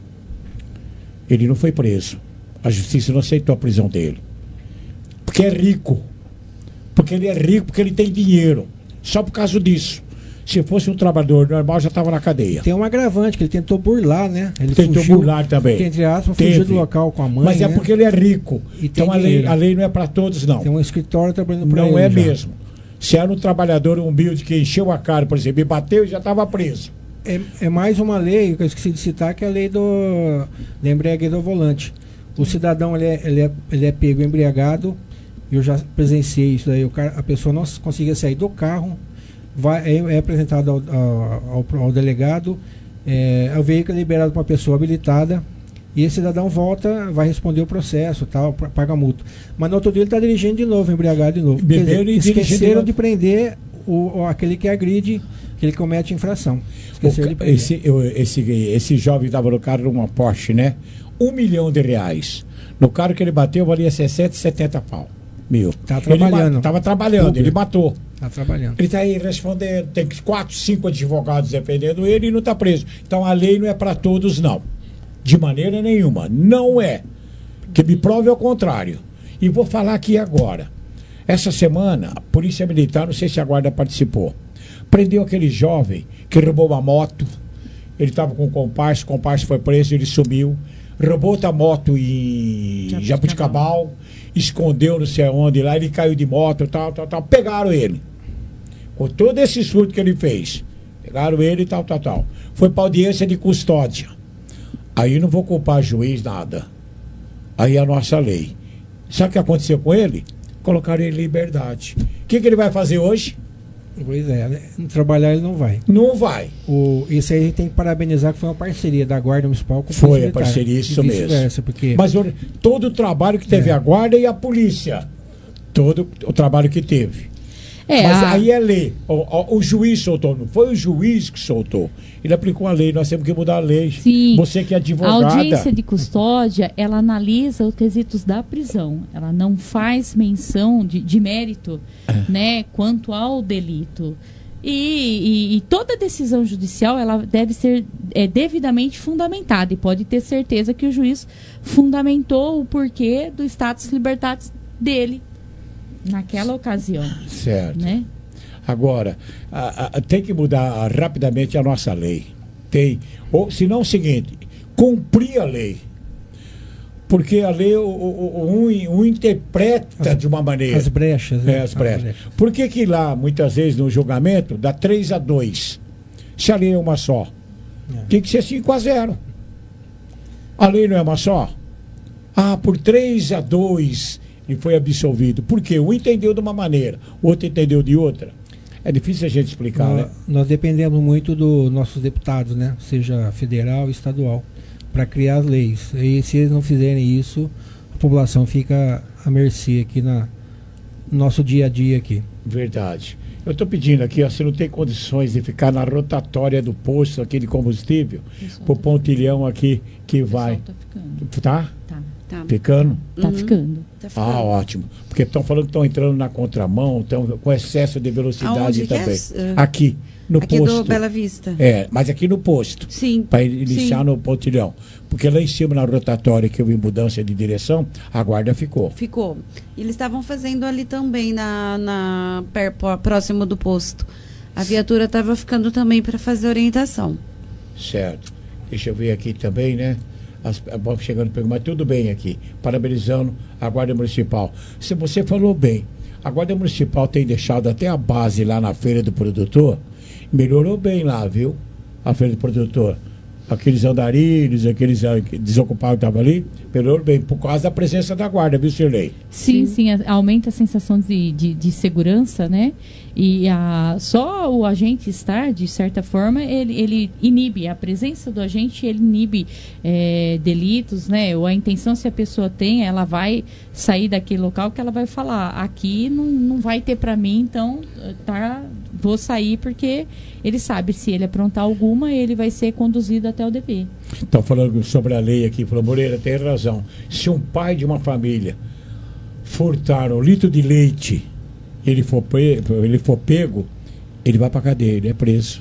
Ele não foi preso. A justiça não aceitou a prisão dele. Porque é rico. Porque ele é rico, porque ele tem dinheiro. Só por causa disso. Se fosse um trabalhador normal, já estava na cadeia. Tem um agravante, que ele tentou burlar, né? Ele tentou fugiu, burlar também. Entre aspas, fugiu do local com a mãe. Mas é, né, porque ele é rico. E então a lei, a lei não é para todos, não. Tem um escritório trabalhando para ele. Não é já. mesmo. Se era um trabalhador humilde que encheu a cara, por exemplo, e bateu, já estava preso. É, é mais uma lei que eu esqueci de citar, que é a lei do, da embriaguez ao volante. O cidadão, ele é, ele é, ele é pego embriagado. Eu já presenciei isso daí. O cara, a pessoa não conseguia sair do carro, vai, é, é apresentado ao, ao, ao, ao delegado, É, o veículo é liberado para uma pessoa habilitada e esse cidadão volta, vai responder o processo, tal, pra- paga a multa. Mas no outro dia ele está dirigindo de novo, embriagado de novo. Quer Beberam dizer, e dirigindo de esqueceram novo. de prender o, o- aquele que agride, que ele comete infração. O Esqueceram ca- de prender. esse, eu- esse, esse jovem estava no carro numa Porsche, né? Um milhão de reais. No carro que ele bateu valia sessenta e setenta pau. Mil. Tá trabalhando. Estava trabalhando, Uber. ele matou. Está trabalhando. Ele está aí respondendo, tem quatro, cinco advogados defendendo ele e não está preso. Então a lei não é para todos, não. De maneira nenhuma. Não é. Que me prove ao contrário. E vou falar aqui agora. Essa semana, a Polícia Militar, não sei se a guarda participou, prendeu aquele jovem que roubou uma moto. Ele estava com o comparsa, o comparsa foi preso, ele sumiu. Roubou outra moto em Jabuticabal. Jabuticabal, escondeu não sei aonde lá, ele caiu de moto, tal, tal, tal. Pegaram ele. Com todo esse surto que ele fez. Pegaram ele e tal, tal, tal. Foi para audiência de custódia. Aí não vou culpar juiz, nada. Aí é a nossa lei. Sabe o que aconteceu com ele? Colocaram ele em liberdade. O que, que ele vai fazer hoje? Pois é, né? Trabalhar ele não vai. Não vai. O, isso aí a gente tem que parabenizar que foi uma parceria da Guarda Municipal com o Foi a Militar. parceria, isso E mesmo. vice-versa, Porque Mas o- todo o trabalho que teve É. a guarda e a polícia. Todo o trabalho que teve. É, Mas a- aí é lei. O, o- o juiz soltou, não foi o juiz que soltou. Ele aplicou a lei, nós temos que mudar a lei. Sim. Você que é A advogada. audiência de custódia, ela analisa os quesitos da prisão. Ela não faz menção de, de mérito, né, quanto ao delito. E, e- e toda decisão judicial, ela deve ser é, devidamente fundamentada. E pode ter certeza que o juiz fundamentou o porquê do status libertatis dele naquela ocasião. Certo. Né? Agora, a- a- tem que mudar rapidamente a nossa lei. Tem. Ou, se não, é o seguinte, cumprir a lei. Porque a lei, o, o, o- um, um interpreta de uma maneira. as brechas, né? É, as brechas. Por que que lá, muitas vezes, no julgamento, dá três a dois? Se a lei é uma só. Tem que ser cinco a zero. A lei não é uma só? Ah, por três a dois ele foi absolvido. Por quê? Um entendeu de uma maneira, o outro entendeu de outra. É difícil a gente explicar, Nós, né? nós dependemos muito dos nossos deputados, né? Seja federal ou estadual, para criar as leis. E se eles não fizerem isso, a população fica à mercê aqui na no nosso dia a dia aqui. Verdade. Eu estou pedindo aqui, ó, se não tem condições de ficar na rotatória do posto aqui de combustível, pro pontilhão aqui que vai. Tá ficando. Tá? Tá. Tá. Ficando? Tá ficando. Tá ficando. Ah, ótimo. Porque estão falando que estão entrando na contramão, estão com excesso de velocidade Aonde que é? também. Eh, Aqui, no aqui posto. do Bela Vista. É, mas aqui no posto. Sim. Para iniciar Sim. no pontilhão. Porque lá em cima, na rotatória, que houve mudança de direção, a guarda ficou. Ficou. E eles estavam fazendo ali também, na, na per- pró- próximo do posto. A viatura estava ficando também para fazer orientação. Certo. Deixa eu ver aqui também, né? As, a bola chegando, pegou, mas tudo bem aqui. Parabenizando a Guarda Municipal. Se você falou bem, a Guarda Municipal tem deixado até a base lá na Feira do Produtor. Melhorou bem lá, viu? A Feira do Produtor. Aqueles andarilhos, aqueles ah, desocupados que estavam ali, melhorou bem, por causa da presença da guarda, viu, Sirlei? Sim, sim, a- aumenta a sensação de, de, de segurança, né? E a, só o agente estar, de certa forma, ele, ele inibe, a presença do agente, ele inibe é, delitos, né? Ou a intenção, se a pessoa tem, ela vai sair daquele local que ela vai falar, aqui não, não vai ter para mim, então tá, vou sair, porque ele sabe, se ele aprontar alguma, ele vai ser conduzido até o D P. Estão falando sobre a lei aqui, falou, Moreira, tem razão. Se um pai de uma família furtar um litro de leite, ele for, pe- ele for pego, ele vai pra cadeia, ele é preso.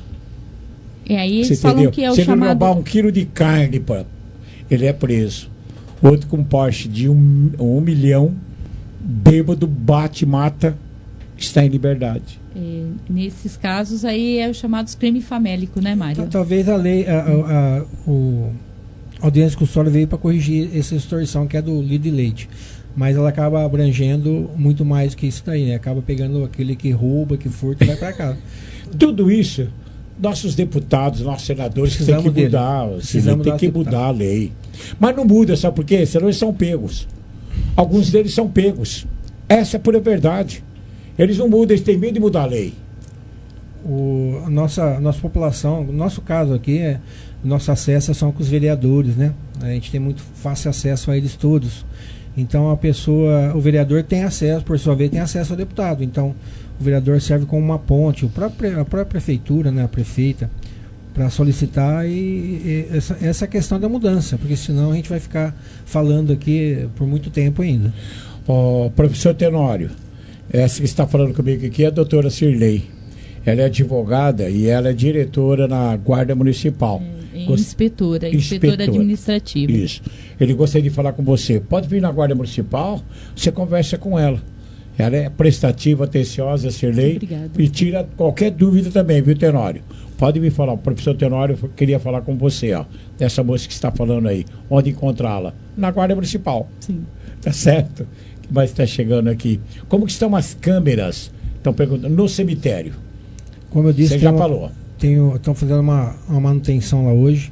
E aí eles Você falam entendeu? que é o Se ele chamado... roubar um quilo de carne, pra, ele é preso. Outro com Porsche de um, um milhão, bêbado, bate, mata, está em liberdade. É, nesses casos aí é o chamado crime famélico, né, Mário? Então, talvez a lei, a, a, a, o, a audiência custódia veio para corrigir essa extorsão que é do litro de leite. Mas ela acaba abrangendo muito mais que isso daí, né? Acaba pegando aquele que rouba, que furta e vai para casa. Tudo isso, nossos deputados, nossos senadores têm Precisamos que dele. mudar, Precisamos tem do que nosso mudar a lei. Mas não muda, sabe por quê? Senão eles são pegos. Alguns deles são pegos. Essa é a pura verdade. Eles não mudam, eles têm medo de mudar a lei. o, a nossa, a nossa população, no nosso caso aqui, é, nosso acesso são com os vereadores, né? A gente tem muito fácil acesso a eles todos. Então a pessoa, o vereador tem acesso, por sua vez, tem acesso ao deputado. Então o vereador serve como uma ponte, o próprio, a própria prefeitura, né, a prefeita, para solicitar e, e essa, essa questão da mudança, porque senão a gente vai ficar falando aqui por muito tempo ainda. Ó, professor Tenório, essa que está falando comigo aqui é a doutora Cirlei. Ela é advogada e ela é diretora na Guarda Municipal. É, é inspetora, inspetora, inspetora administrativa. Isso. Ele gostaria de falar com você. Pode vir na Guarda Municipal, você conversa com ela. Ela é prestativa, atenciosa, Cirlei. Obrigada. E tira qualquer dúvida também, viu, Tenório? Pode me falar, o professor Tenório queria falar com você, ó, dessa moça que está falando aí. Onde encontrá-la? Na Guarda Municipal. Sim. Tá certo? Que mais está chegando aqui? Como que estão as câmeras? Estão perguntando, no cemitério. Como eu disse, você já uma, falou. Estão fazendo uma, uma manutenção lá hoje,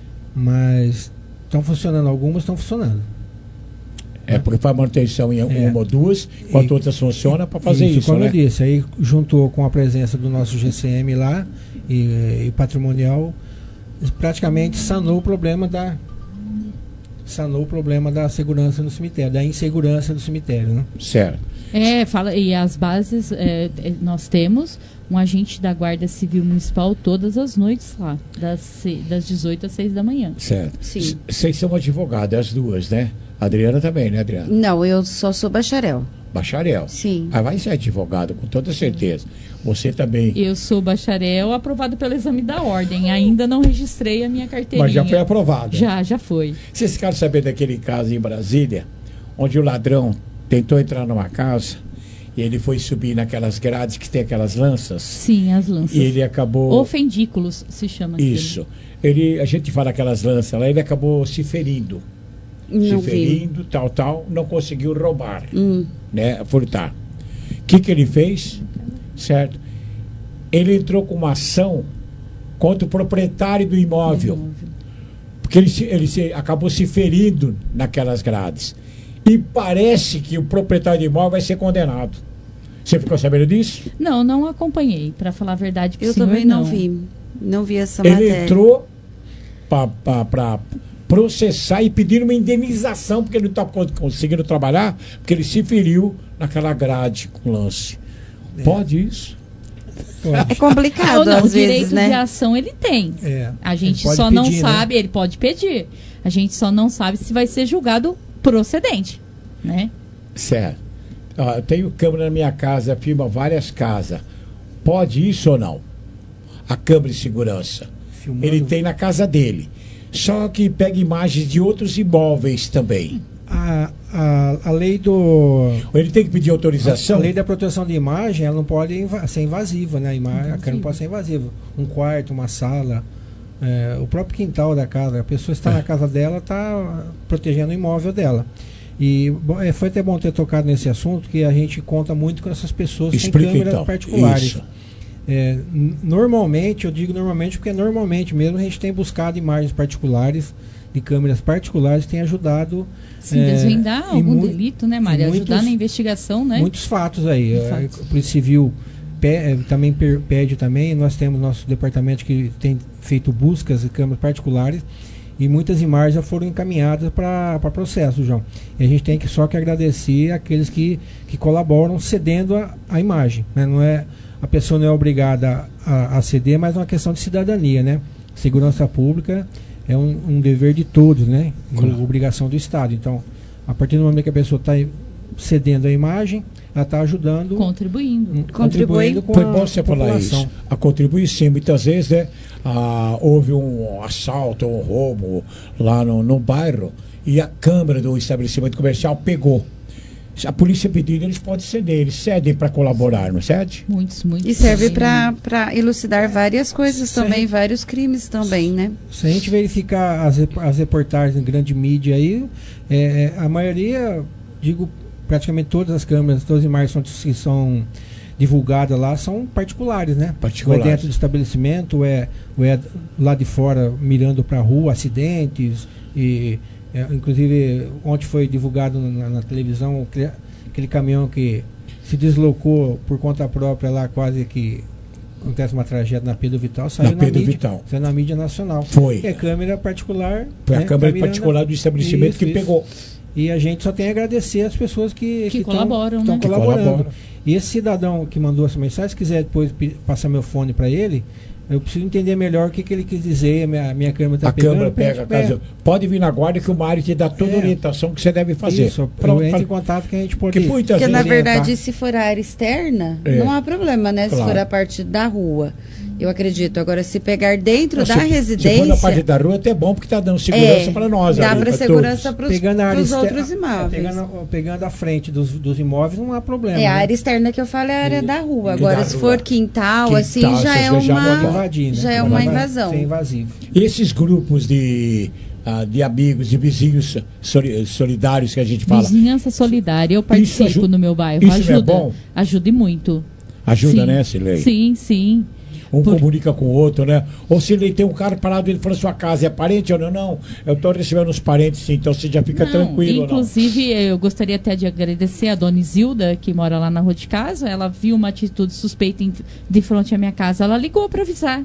mas estão funcionando, algumas estão funcionando. É, porque faz manutenção em É. uma ou duas, enquanto E- outras funcionam para fazer Isso, isso, como né? eu disse, aí juntou com a presença do nosso G C M lá e, e patrimonial, praticamente sanou o problema da sanou o problema da segurança no cemitério, da insegurança do cemitério, né? Certo. É, fala, e as bases, é, é, nós temos um agente da Guarda Civil Municipal todas as noites lá, das, se- das dezoito às seis da manhã. Certo. Sim. C- Vocês são advogadas, as duas, né? A Adriana também, né, Adriana? Não, eu só sou bacharel. Bacharel. Sim. Ah, vai ser advogado, com toda certeza. Você também. Eu sou bacharel aprovado pelo exame da ordem. Ainda não registrei a minha carteirinha. Mas já foi aprovado. Já, já foi. Vocês ficaram sabendo daquele caso em Brasília, onde o ladrão tentou entrar numa casa e ele foi subir naquelas grades que tem aquelas lanças? Sim, as lanças. E ele acabou... Ofendículos se chama aquilo. Isso. Ele, a gente fala aquelas lanças lá, ele acabou se ferindo. Não se vi. ferindo, tal, tal, não conseguiu roubar, Hum. né, furtar. O que que ele fez? Certo? Ele entrou com uma ação contra o proprietário do imóvel. Porque ele, se, ele se, acabou se ferindo naquelas grades. E parece que o proprietário do imóvel vai ser condenado. Você ficou sabendo disso? Não, não acompanhei, para falar a verdade. pro Eu senhor, também não vi. Não vi essa Ele matéria. entrou para processar e pedir uma indenização, porque ele não está conseguindo trabalhar, porque ele se feriu naquela grade com lance. Pode isso? É complicado, Ou não, às o direito vezes, né? de ação ele tem. É. A gente Ele pode só não pedir, né? sabe, ele pode pedir. A gente só não sabe se vai ser julgado procedente, né? Certo. Ó, eu tenho câmera na minha casa, filma várias casas. Pode isso ou não? A câmera de segurança. Filmando. Ele tem na casa dele. Só que pega imagens de outros imóveis também. A, a, a lei do... Ou ele tem que pedir autorização? A lei da proteção de imagem, ela não pode inva- ser invasiva, né? A, ima- a câmera não pode ser invasiva. Um quarto, uma sala, é, o próprio quintal da casa. A pessoa está na casa dela, está protegendo o imóvel dela. E bom, é, foi até bom ter tocado nesse assunto, que a gente conta muito com essas pessoas que têm Explica, câmeras então. particulares. Isso. É, n- normalmente, eu digo normalmente porque normalmente mesmo a gente tem buscado imagens particulares, de câmeras particulares, que tem ajudado Sim, é, desvendar em algum mu- delito, né, em Mária? Ajudar muitos- na investigação, né? muitos fatos aí. Muitos É, fatos. A Polícia Civil pe- é, também per- pede também, nós temos nosso departamento que tem feito buscas de câmeras particulares e muitas imagens já foram encaminhadas para processo, João. E a gente tem que só que agradecer aqueles que, que colaboram cedendo a, a imagem, né? Não é, a pessoa não é obrigada a, a ceder, mas é uma questão de cidadania, né? Segurança pública é um, um dever de todos, né? Uma obrigação do Estado. Então, a partir do momento que a pessoa está cedendo a imagem, ela está ajudando, Contribuindo. contribuindo com Foi a bom você falar população. isso. A contribuir sim, muitas vezes, né? Ah, houve um assalto, um roubo lá no, no bairro e a câmera do estabelecimento comercial pegou. Se a polícia pedir, eles podem ceder, eles cedem para colaborar, não cede? Muitos, muitos. E serve sim. para elucidar várias coisas Sim. também, vários crimes também, né? Se a gente verificar as, rep- as reportagens em grande mídia aí, é, é, a maioria, digo, praticamente todas as câmeras, todas as imagens são- que são divulgadas lá são particulares, né? Particulares. Ou é dentro do estabelecimento, ou é, ou é lá de fora, mirando para a rua, acidentes. E, é, inclusive, ontem foi divulgado na, na televisão aquele, aquele caminhão que se deslocou por conta própria lá, quase que acontece uma tragédia na Pedro Vital, saiu Na na, Pedro mídia, Vital. saiu na mídia nacional. Foi. É câmera particular. Foi a né, câmera tá mirando- particular do estabelecimento Isso, que isso. pegou. E a gente só tem a agradecer as pessoas que, Que tão- colaboram, tão né? Que colaborando. colaboram. E esse cidadão que mandou essa mensagem, se quiser depois pe- passar meu fone para ele, eu preciso entender melhor o que, que ele quis dizer. A minha, minha câmera está A pegando. câmera pega, pede- caso, pode vir na guarda que o Mário te dá toda a É. orientação que você deve fazer. Isso, Pronto, eu entro fala- em contato que a gente pode... Porque muitas Porque, na vezes- verdade, se for a área externa, É. não há problema, né? Se Claro. for a parte da rua. Eu acredito. Agora, se pegar dentro Não, da se, residência... Se for na parte da rua, até bom, porque está dando segurança É, para nós. dá ali, para pra segurança todos. para Pegando a área os externa- outros imóveis. Pegando, pegando a frente dos, dos imóveis, não há problema. É, a né? área externa que eu falo é a área da rua. Que Agora, da se rua. for quintal, Quintal, assim, já você é já uma, pode invadir, né? já é Pode uma invadir, invasão. ser invasivo. E esses grupos de, ah, de amigos e vizinhos soli- solidários que a gente fala, Vizinhança solidária, eu participo aju- no meu bairro. isso não é ajuda, bom? ajuda e muito. ajuda, Sim. né, Silei? Sim, sim. Um comunica com o outro, né? Ou se ele tem um cara parado, ele fala, sua casa é parente ou não? Não, eu estou recebendo uns parentes, sim, então você já fica Não, tranquilo. inclusive, eu gostaria até de agradecer a dona Isilda, que mora lá na rua de casa. Ela viu uma atitude suspeita em, de frente à minha casa. Ela ligou para avisar.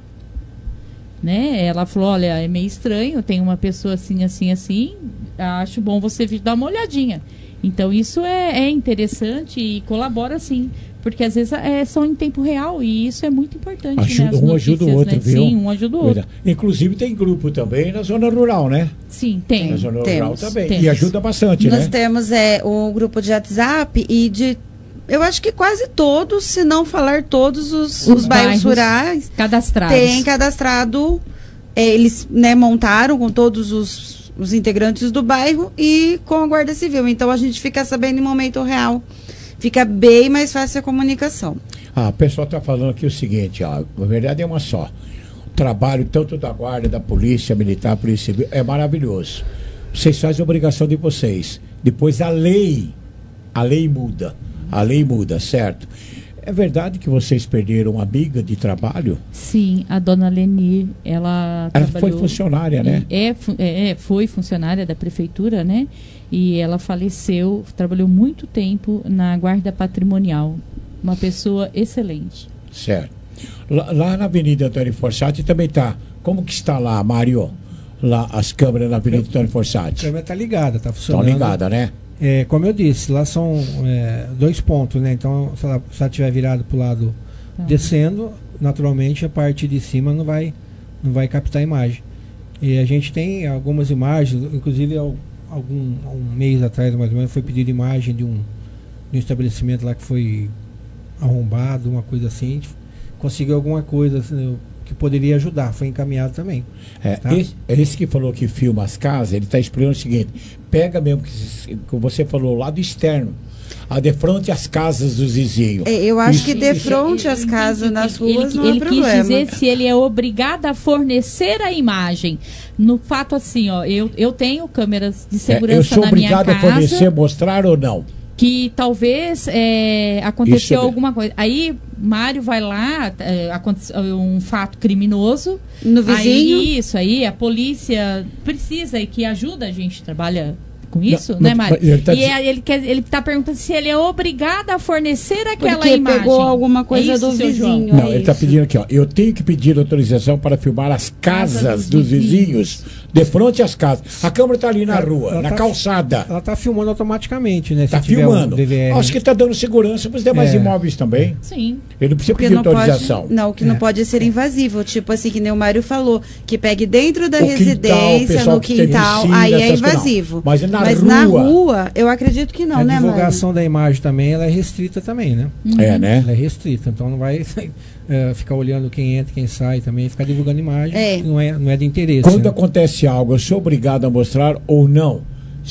Né? Ela falou, olha, é meio estranho, tem uma pessoa assim, assim, assim. Acho bom você vir dar uma olhadinha. Então, isso é, é interessante e colabora, sim. Porque, às vezes, é só em tempo real. E isso é muito importante, né? Ajuda, As um ajuda o notícias, outro, né? viu? Sim, um ajuda o outro. Verdade. Inclusive tem grupo também na zona rural, né? Sim, tem. Na zona Temos, rural também. temos. E ajuda bastante, Nós né? temos é, o grupo de WhatsApp e de... Eu acho que quase todos, se não falar todos os, Os os bairros bairros rurais... cadastrados. Tem cadastrado... é, eles né, montaram com todos os, os integrantes do bairro e com a Guarda Civil. Então, a gente fica sabendo em momento real. Fica bem mais fácil a comunicação. Ah, o pessoal está falando aqui o seguinte, ó, a verdade é uma só. O trabalho tanto da guarda, da polícia militar, polícia civil, é maravilhoso. Vocês fazem a obrigação de vocês. Depois a lei, a lei muda. A lei muda, certo? É verdade que vocês perderam uma amiga de trabalho? Sim, a dona Leni, ela Ela trabalhou- foi funcionária, né? É, fu- é, foi funcionária da prefeitura, né? E ela faleceu, trabalhou muito tempo na guarda patrimonial. Uma pessoa excelente. Certo. Lá, lá na Avenida Antônio Fossati também tá. Como que está lá, Mário? Lá as câmeras na Avenida Antônio A Fossati. câmera está ligada, está funcionando. Estão ligadas, né? É, como eu disse, lá são é, dois pontos, né? Então, se ela, se ela tiver virado para o lado Tá. descendo, naturalmente a parte de cima não vai, não vai captar a imagem. E a gente tem algumas imagens, inclusive al- algum um mês atrás, mais ou menos, foi pedido imagem de um, de um estabelecimento lá que foi arrombado, uma coisa assim. A gente conseguiu alguma coisa assim, que poderia ajudar, foi encaminhado também. É, Tá? esse, esse que falou que filma as casas, ele está explicando o seguinte: pega mesmo que, se- que você falou, o lado externo, a de frente às casas dos vizinhos. É, eu acho Isso- que de frente às casas, nas ruas, ele não é ele quis problema. dizer se ele é obrigado a fornecer a imagem. No fato assim, ó, eu, eu tenho câmeras de É, segurança eu sou na minha obrigado casa. a fornecer, mostrar ou não? Que talvez é, aconteceu Isso mesmo. alguma coisa. Aí Mário vai lá, é, aconteceu um fato criminoso. No vizinho? Aí, isso aí, a polícia precisa e que ajuda, a gente trabalha com isso, Não, né, não, Mário? mas ele tá e diz- é- ele quer, ele está perguntando se ele é obrigado a fornecer aquela Porque imagem. pegou alguma coisa É isso, do seu João? vizinho. Não, é ele está isso. pedindo aqui, ó. Eu tenho que pedir autorização para filmar as casas Casa dos dos vizinhos, vizinhos. de frente às casas. A câmera está ali na Ela- rua, ela na tá- calçada. Ela está filmando automaticamente, né? Está se tiver um filmando. D V R. Acho que está dando segurança para os demais É. imóveis também. Sim. Ele não precisa Porque pedir não autorização. pode, não, o que não É. pode ser invasivo. Tipo assim, que nem o Mário falou, que pegue dentro da O quintal, o residência, pessoal no que tem quintal, piscina, aí é essas coisas não. invasivo. Mas na na rua- rua, eu acredito que não, a né, Mário? divulgação da imagem também ela é restrita também, né? É, né? Ela é restrita, então não vai é, ficar olhando quem entra, quem sai também, ficar divulgando imagem, É. que não é, não é de interesse. Quando né? acontece algo, eu sou obrigado a mostrar ou não?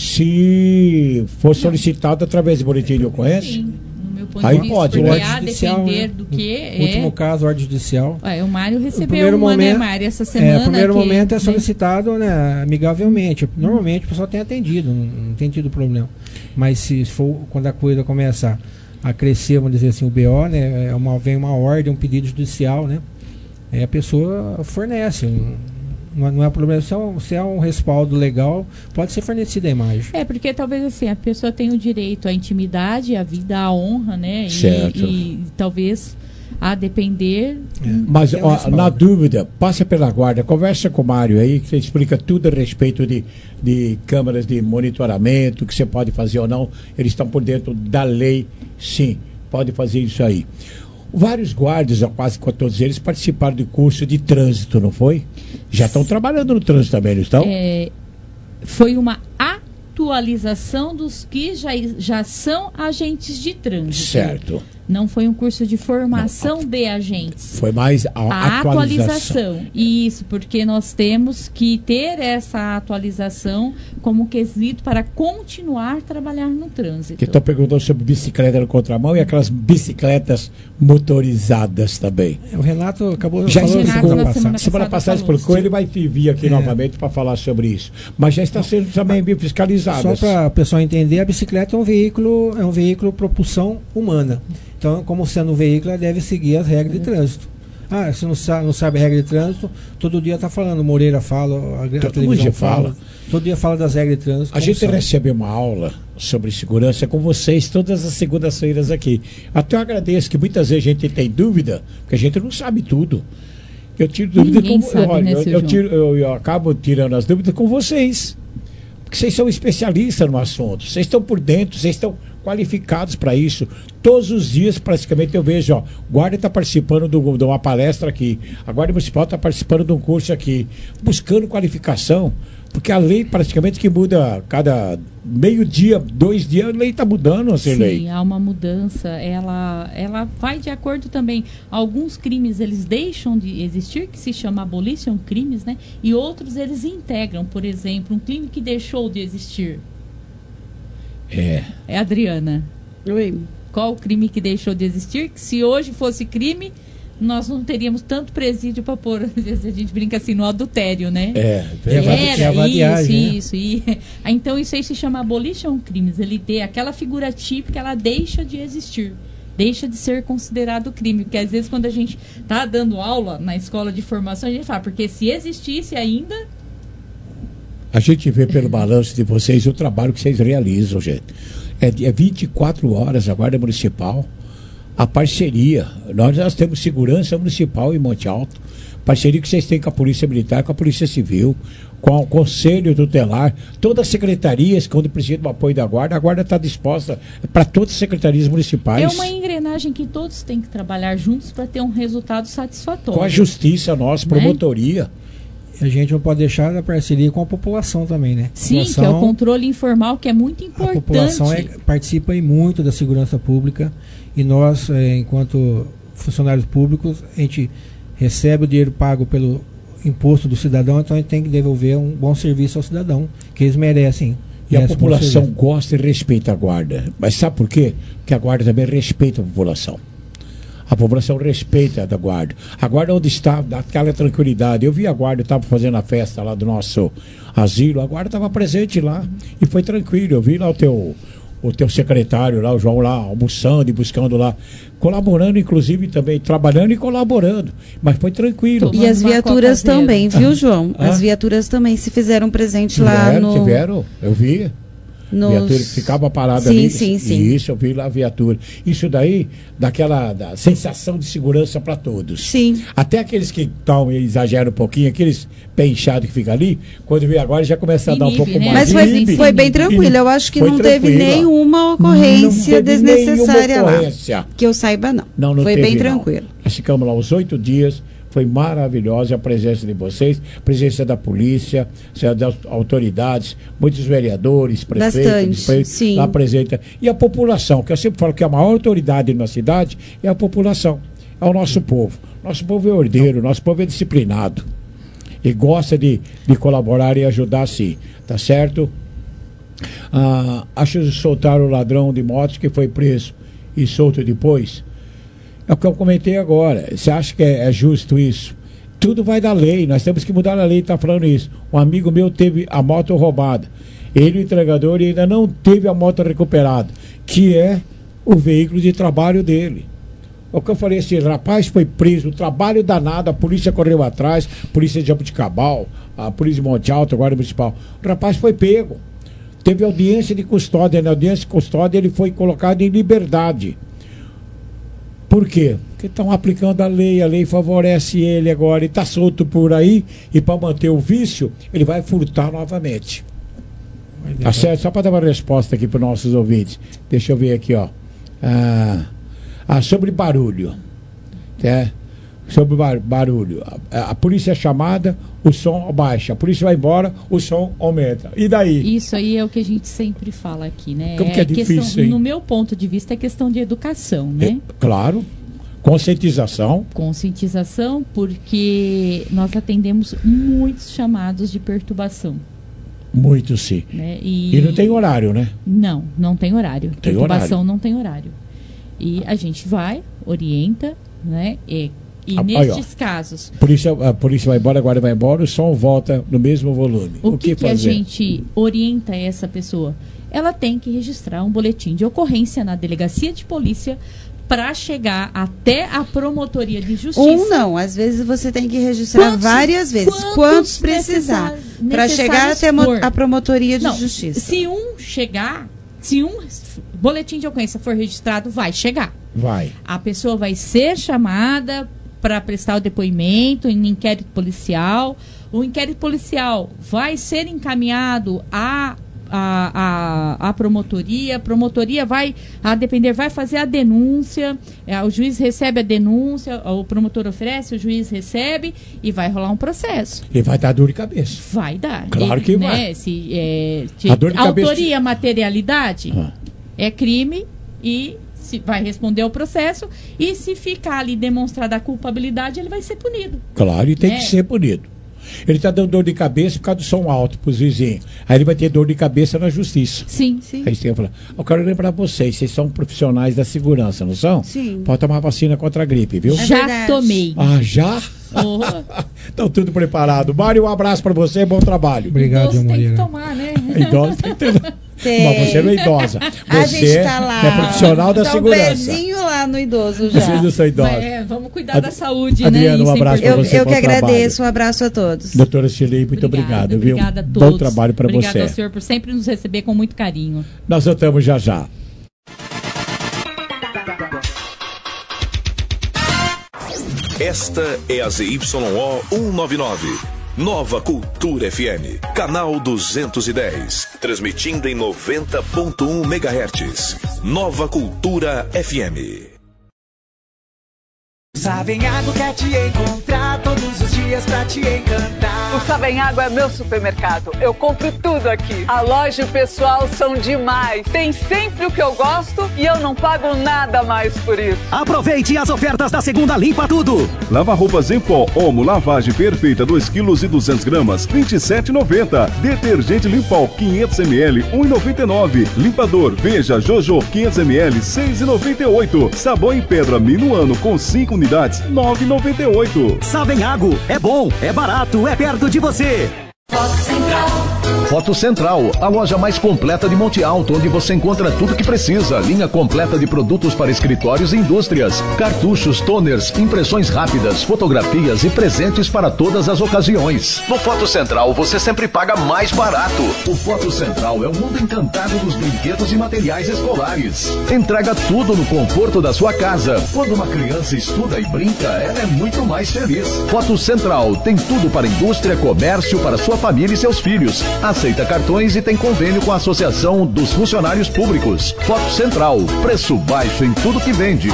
Se for solicitado através de boletim de ocorrência? Sim, no meu ponto Aí de vista, pode, porque né? a Judicial, depender né? do que No último é... caso, ordem judicial. Ué, o Mário O recebeu primeiro uma, né, momento- Mário, essa semana. É, o primeiro que, momento é né, solicitado, né, amigavelmente. Normalmente o pessoal tem atendido, não, não tem tido problema. Mas se for quando a coisa começa a crescer, vamos dizer assim, o B O, né, é uma, vem uma ordem, um pedido judicial, né? Aí a pessoa fornece. um- Não é, não é problema, se é, um, se é um respaldo legal, pode ser fornecida a imagem. É, porque talvez assim, a pessoa tem o direito à intimidade, à vida, à honra, né? E, Certo. e talvez a depender. Mas, é ó, na dúvida, passa pela guarda, conversa com o Mário aí, que ele explica tudo a respeito de, de câmeras de monitoramento, que você pode fazer ou não. Eles estão por dentro da lei, sim, pode fazer isso aí. Vários guardas, quase todos eles, participaram do curso de trânsito, não foi? Já estão trabalhando no trânsito também, não estão? É, foi uma atualização dos que já, já são agentes de trânsito. Certo. Não foi um curso de formação não, de agentes. Foi mais a, a atualização. atualização. Isso, porque nós temos que ter essa atualização como quesito para continuar a trabalhar no trânsito. Que estão perguntando sobre bicicleta no contramão e aquelas bicicletas motorizadas também. O Renato acabou já falando explicou. Semana, semana, semana passada explicou, ele vai vir aqui é. novamente para falar sobre isso. Mas já está sendo também bem fiscalizado. Só para o pessoal entender, a bicicleta é um veículo, é um veículo propulsão humana. Então, como sendo um veículo, ela deve seguir as regras de trânsito. Ah, se não sabe, não sabe a regra de trânsito, todo dia está falando, Moreira fala, a, a televisão fala, fala. Todo dia fala das regras de trânsito. A gente são. recebe uma aula sobre segurança com vocês todas as segundas-feiras aqui. Até eu agradeço que muitas vezes a gente tem dúvida, porque a gente não sabe tudo. Eu tiro dúvida Ninguém com sabe, olha, né, eu, eu, tiro, eu, eu acabo tirando as dúvidas com vocês. Porque vocês são especialistas no assunto, vocês estão por dentro, vocês estão qualificados para isso. Todos os dias, praticamente, eu vejo, ó, o guarda está participando do, de uma palestra aqui, a Guarda Municipal está participando de um curso aqui, buscando qualificação, porque a lei praticamente que muda cada meio dia, dois dias, a lei está mudando, assim, Sim, lei. há uma mudança, ela, ela vai de acordo também. Alguns crimes eles deixam de existir, que se chama abolition crimes, né? E outros eles integram, por exemplo, um crime que deixou de existir. É. É a Adriana. Oi. Qual o crime que deixou de existir? Que se hoje fosse crime, nós não teríamos tanto presídio para pôr, a gente brinca assim, no adultério, né? É, era isso, isso. E, então isso aí se chama abolition crimes. Ele tem aquela figura típica, ela deixa de existir. Deixa de ser considerado crime. Porque às vezes quando a gente está dando aula na escola de formação, a gente fala, porque se existisse ainda... A gente vê pelo balanço de vocês o trabalho que vocês realizam, gente. É, é vinte e quatro horas a Guarda Municipal, a parceria. Nós, nós temos segurança municipal em Monte Alto, parceria que vocês têm com a Polícia Militar, com a Polícia Civil, com o Conselho Tutelar, todas as secretarias, quando precisa do apoio da Guarda, a Guarda está disposta para todas as secretarias municipais. É uma engrenagem que todos têm que trabalhar juntos para ter um resultado satisfatório. Com a justiça nossa, promotoria. Né? A gente não pode deixar da parceria com a população também, né? Sim, população, que é o controle informal, que é muito importante. A população é, participa aí muito da segurança pública e nós, é, enquanto funcionários públicos, a gente recebe o dinheiro pago pelo imposto do cidadão, então a gente tem que devolver um bom serviço ao cidadão, que eles merecem. E a população gosta e respeita a Guarda. Mas sabe por quê? Porque a Guarda também respeita a população. A população respeita a Guarda. A Guarda onde está, dá aquela tranquilidade. Eu vi a Guarda, estava fazendo a festa lá do nosso asilo, a Guarda estava presente lá e foi tranquilo. Eu vi lá o teu, o teu secretário lá, o João lá, almoçando e buscando lá, colaborando inclusive também, trabalhando e colaborando. Mas foi tranquilo. E as viaturas também, viu, João? Ah? As viaturas também se fizeram presente tiveram, lá no... Tiveram, eu vi. Nos... Viatura que ficava parada sim, ali. Sim, sim. Isso, eu vi lá a viatura. Isso daí, daquela da sensação de segurança para todos. Sim. Até aqueles que tão, exageram um pouquinho, aqueles pé inchados que ficam ali, quando vê agora já começa a dar um pouco né? Mas mais. foi, inibe, foi bem tranquilo. Eu acho que não tranquilo. teve nenhuma ocorrência não teve desnecessária nenhuma ocorrência. lá. Que eu saiba, não. Não, não foi teve, bem não. tranquilo. Nós ficamos lá os oito dias. Foi maravilhosa a presença de vocês, presença da polícia, das autoridades, muitos vereadores, prefeitos, prefeitos lá presente. E a população, que eu sempre falo que a maior autoridade na cidade é a população, é o nosso povo. Nosso povo é ordeiro, nosso povo é disciplinado e gosta de, de colaborar e ajudar sim, tá certo? Ah, acho que soltaram o ladrão de motos que foi preso e solto depois. É o que eu comentei agora. Você acha que é, é justo isso? Tudo vai da lei. Nós temos que mudar a lei, está falando isso. Um amigo meu teve a moto roubada. Ele, o entregador, ainda não teve a moto recuperada, que é o veículo de trabalho dele. É o que eu falei assim, rapaz foi preso, trabalho danado, a polícia correu atrás, a polícia de Jabuticabal, a polícia de Monte Alto, a Guarda Municipal. O rapaz foi pego. Teve audiência de custódia. Na audiência de custódia ele foi colocado em liberdade. Por quê? Porque estão aplicando a lei, a lei favorece ele agora, e está solto por aí, e para manter o vício, ele vai furtar novamente. Tá certo? Só para dar uma resposta aqui para os nossos ouvintes. Deixa eu ver aqui, ó. Ah, ah, sobre barulho. É, sobre bar, barulho. A, a polícia é chamada, o som abaixa. A polícia vai embora, o som aumenta. E daí? Isso aí é o que a gente sempre fala aqui, né? Como que é difícil, questão, hein? no meu ponto de vista, é questão de educação, né? É, claro. Conscientização. Conscientização, porque nós atendemos muitos chamados de perturbação. Muito, sim. Né? E... e não tem horário, né? Não, não tem horário. Tem Perturbação horário. não tem horário. E a gente vai, orienta, né? E, e Ah, nestes aí, casos... A polícia, a polícia vai embora, agora vai embora, o som volta no mesmo volume. O, O que, que, que a fazer? gente orienta essa pessoa? Ela tem que registrar um boletim de ocorrência na delegacia de polícia para chegar até a promotoria de justiça. Um não, às vezes você tem que registrar Quantos- várias vezes, quantos quantos precisar, necessários- para chegar até mo- for. a promotoria de Não, justiça. Se um chegar, se um boletim de ocorrência for registrado, vai chegar. Vai. A pessoa vai ser chamada para prestar o depoimento em inquérito policial. O inquérito policial vai ser encaminhado à a, a, a promotoria. A promotoria vai, a depender, vai fazer a denúncia. É, o juiz recebe a denúncia, o promotor oferece, o juiz recebe e vai rolar um processo. E vai dar dor de cabeça. Vai dar. Claro E, que né, vai. Se, é, de- A dor de cabeça- autoria, materialidade Ah. é crime e se vai responder ao processo, e se ficar ali demonstrada a culpabilidade, ele vai ser punido. Claro, e tem É. que ser punido. Ele está dando dor de cabeça por causa do som alto para os vizinhos. Aí ele vai ter dor de cabeça na justiça. Sim, sim. Aí você tem que falar, eu quero lembrar vocês, vocês são profissionais da segurança, não são? Sim. Pode tomar vacina contra a gripe, viu? É Já verdade. tomei. Ah, já? Oh. Estão tudo preparado. Mário, um abraço para você, bom trabalho. Obrigado, Idoso tem que Maria. tomar, né? Idoso tem que ter. Tem. Mas você não é idosa. A Você gente tá lá. é profissional da tá segurança. um pezinho lá no idoso já. Vocês não são idosos. Mas, é, vamos cuidar Ad- da saúde, Adriana, né? um Isso é abraço pra Eu, importante. você, eu bom que agradeço, trabalho. um abraço a todos. Doutora Shirley, muito obrigado, viu? Obrigada a todos. Bom trabalho para Obrigada você. ao senhor por sempre nos receber com muito carinho. Nós voltamos já já. Esta é a Z Y O cento e noventa e nove. Nova Cultura F M. Canal duzentos e dez. Transmitindo em noventa ponto um megahertz. Nova Cultura F M. Savenhago quer te encontrar todos os dias pra te encantar. O Savenhago é meu supermercado. Eu compro tudo aqui. A loja e o pessoal são demais. Tem sempre o que eu gosto e eu não pago nada mais por isso. Aproveite as ofertas da segunda Limpa Tudo. Lava-roupas em pó, Omo, lavagem perfeita, dois quilos e duzentos gramas, vinte e sete reais e noventa centavos. Detergente Limpol, quinhentos mililitros, um real e noventa e nove centavos. Limpador, veja, Jojo, quinhentos mililitros, seis reais e noventa e oito centavos. Sabão em pedra Minuano com cinco unidades, nove reais e noventa e oito centavos. Savenhago, é bom, é barato, é perto de você. Foto Central, a loja mais completa de Monte Alto, onde você encontra tudo que precisa. Linha completa de produtos para escritórios e indústrias. Cartuchos, toners, impressões rápidas, fotografias e presentes para todas as ocasiões. No Foto Central, você sempre paga mais barato. O Foto Central é o mundo encantado dos brinquedos e materiais escolares. Entrega tudo no conforto da sua casa. Quando uma criança estuda e brinca, ela é muito mais feliz. Foto Central tem tudo para indústria, comércio, para sua família e seus filhos. Aceita cartões e tem convênio com a Associação dos Funcionários Públicos. Foto Central, preço baixo em tudo que vende.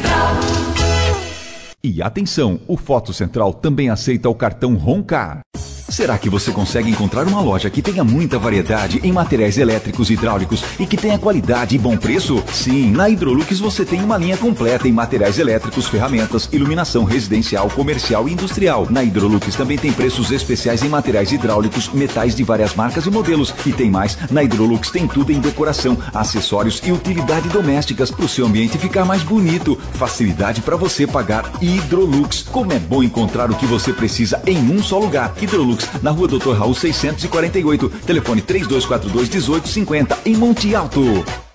E atenção, o Foto Central também aceita o cartão Roncar. Será que você consegue encontrar uma loja que tenha muita variedade em materiais elétricos e hidráulicos e que tenha qualidade e bom preço? Sim, na Hidrolux você tem uma linha completa em materiais elétricos, ferramentas, iluminação residencial, comercial e industrial. Na Hidrolux também tem preços especiais em materiais hidráulicos, metais de várias marcas e modelos. E tem mais, na Hidrolux tem tudo em decoração, acessórios e utilidade domésticas para o seu ambiente ficar mais bonito. Facilidade para você pagar Hidrolux. Como é bom encontrar o que você precisa em um só lugar. Hidrolux, na rua doutor Raul seiscentos e quarenta e oito, telefone três dois quatro dois, um oito cinco zero, em Monte Alto.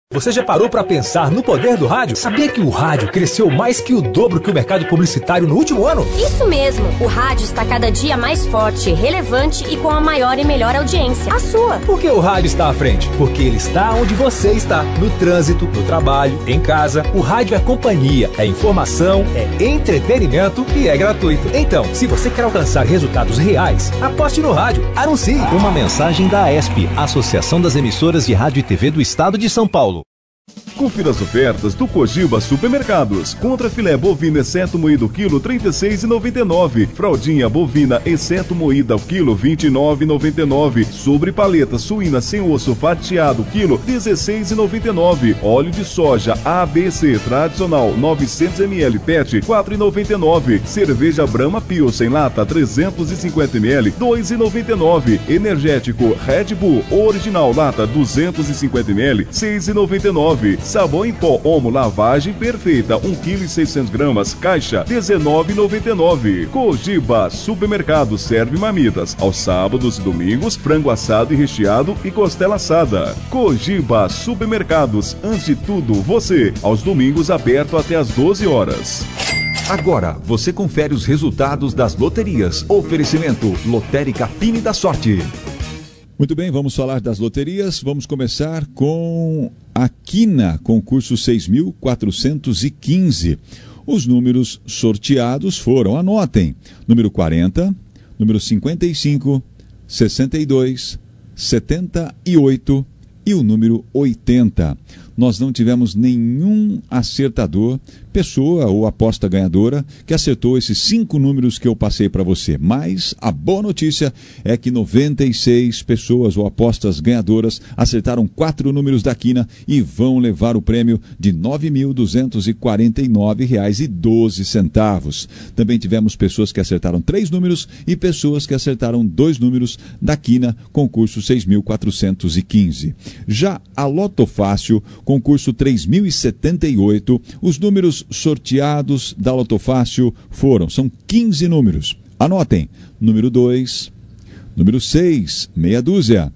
Você já parou para pensar no poder do rádio? Sabia que o rádio cresceu mais que o dobro que o mercado publicitário no último ano? Isso mesmo, o rádio está cada dia mais forte, relevante e com a maior e melhor audiência, a sua. Por que o rádio está à frente? Porque ele está onde você está, no trânsito, no trabalho, em casa. O rádio é companhia, é informação, é entretenimento e é gratuito. Então, se você quer alcançar resultados reais, aposte no rádio, anuncie. Uma mensagem da A E S P, Associação das Emissoras de Rádio e T V do Estado de São Paulo. Confira as ofertas do Cogiba Supermercados. Contra filé bovino exceto moído quilo trinta e seis reais e noventa e nove centavos. Fraldinha bovina exceto moída o quilo vinte e nove reais e noventa e nove centavos. Sobre paleta suína sem osso fatiado quilo dezesseis reais e noventa e nove centavos. Óleo de soja A B C tradicional novecentos mililitros P E T quatro reais e noventa e nove centavos. Cerveja Brahma Pilsen lata trezentos e cinquenta mililitros dois reais e noventa e nove centavos. Energético Red Bull original lata duzentos e cinquenta mililitros seis reais e noventa e nove centavos. Sabão em pó Omo lavagem perfeita um quilo e seiscentos gramas caixa dezenove reais e noventa e nove centavos. Cogiba Supermercado serve marmitas aos sábados e domingos, frango assado e recheado e costela assada. Cogiba Supermercados, antes de tudo você, aos domingos aberto até às doze horas. Agora, você confere os resultados das loterias. Oferecimento Lotérica Fine da Sorte. Muito bem, vamos falar das loterias. Vamos começar com a Quina, concurso seis mil quatrocentos e quinze. Os números sorteados foram, anotem, número quarenta, número cinquenta e cinco, sessenta e dois, setenta e oito e o número oitenta. Nós não tivemos nenhum acertador, pessoa ou aposta ganhadora que acertou esses cinco números que eu passei para você. Mas a boa notícia é que noventa e seis pessoas ou apostas ganhadoras acertaram quatro números da Quina e vão levar o prêmio de nove mil duzentos e quarenta e nove reais e doze centavos. Também tivemos pessoas que acertaram três números e pessoas que acertaram dois números da Quina, concurso seis mil quatrocentos e quinze. Já a Loto Fácil, concurso três mil e setenta e oito, os números sorteados da Loto Fácil foram, são quinze números. Anotem, número dois, número seis, meia dúzia,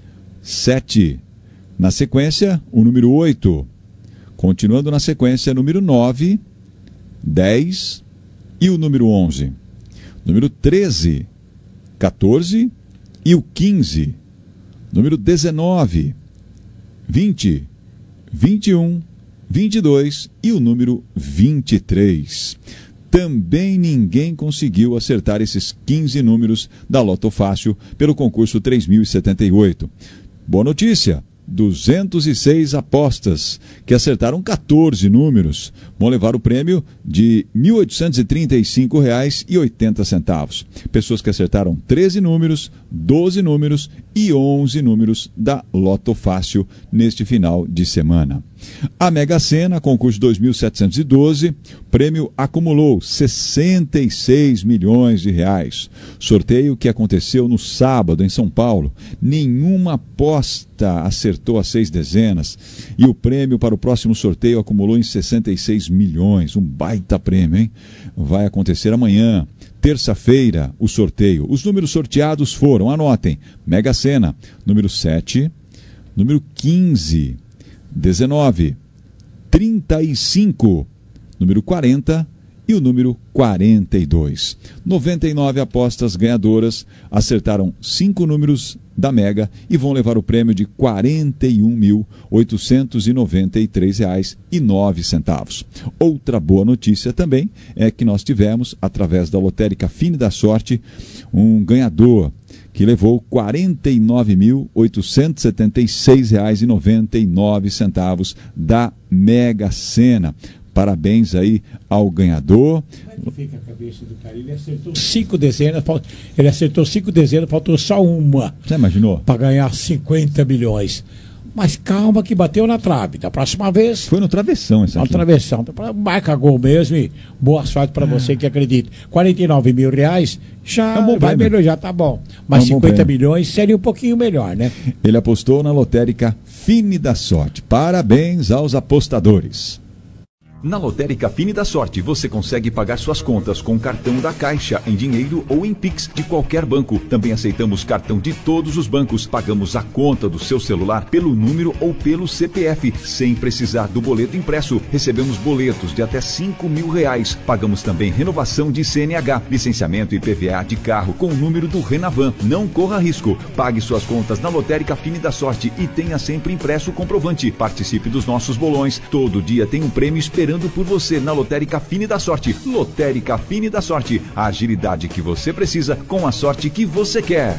sete, na sequência, o número oito, continuando na sequência, número nove, dez e o número onze, número treze, quatorze e o quinze, número dezenove, vinte, vinte e um, vinte e dois e o número vinte e três. Também ninguém conseguiu acertar esses quinze números da Loto Fácil pelo concurso três mil e setenta e oito. Boa notícia! duzentas e seis apostas que acertaram quatorze números vão levar o prêmio de mil oitocentos e trinta e cinco reais e oitenta centavos. Pessoas que acertaram treze números, doze números e onze números da Loto Fácil neste final de semana. A Mega Sena, concurso dois mil setecentos e doze, prêmio acumulou sessenta e seis milhões de reais. Sorteio que aconteceu no sábado em São Paulo. Nenhuma aposta acertou as seis dezenas e o prêmio para o próximo sorteio acumulou em sessenta e seis milhões. Um baita prêmio, hein? Vai acontecer amanhã, terça-feira, o sorteio. Os números sorteados foram, anotem, Mega Sena, número sete, número quinze, dezenove, trinta e cinco, número quarenta e o número quarenta e dois. noventa e nove apostas ganhadoras acertaram cinco números da Mega e vão levar o prêmio de quarenta e um mil oitocentos e noventa e três reais e nove centavos. Outra boa notícia também é que nós tivemos, através da Lotérica Fine da Sorte, um ganhador que levou quarenta e nove mil oitocentos e setenta e seis reais e noventa e nove centavos da Mega Sena. Parabéns aí ao ganhador. Como é que fica a cabeça do cara? Ele acertou cinco dezenas, ele acertou cinco dezenas, faltou só uma. Você imaginou? Para ganhar cinquenta milhões. Mas calma que bateu na trave. Da próxima vez... Foi no travessão essa aqui. No travessão. Marca gol mesmo e boa sorte para você que acredita. quarenta e nove mil reais já é um vai melhor, já tá bom. Mas é um cinquenta milhões seria um pouquinho melhor, né? Ele apostou na Lotérica Fine da Sorte. Parabéns aos apostadores. Na Lotérica Fine da Sorte, você consegue pagar suas contas com cartão da Caixa, em dinheiro ou em Pix de qualquer banco. Também aceitamos cartão de todos os bancos. Pagamos a conta do seu celular pelo número ou pelo C P F, sem precisar do boleto impresso. Recebemos boletos de até cinco mil reais. Pagamos também renovação de C N H, licenciamento e I P V A de carro com o número do Renavan. Não corra risco. Pague suas contas na Lotérica Fine da Sorte e tenha sempre impresso o comprovante. Participe dos nossos bolões. Todo dia tem um prêmio esperando por você na Lotérica Fine da Sorte. Lotérica Fine da Sorte. A agilidade que você precisa com a sorte que você quer.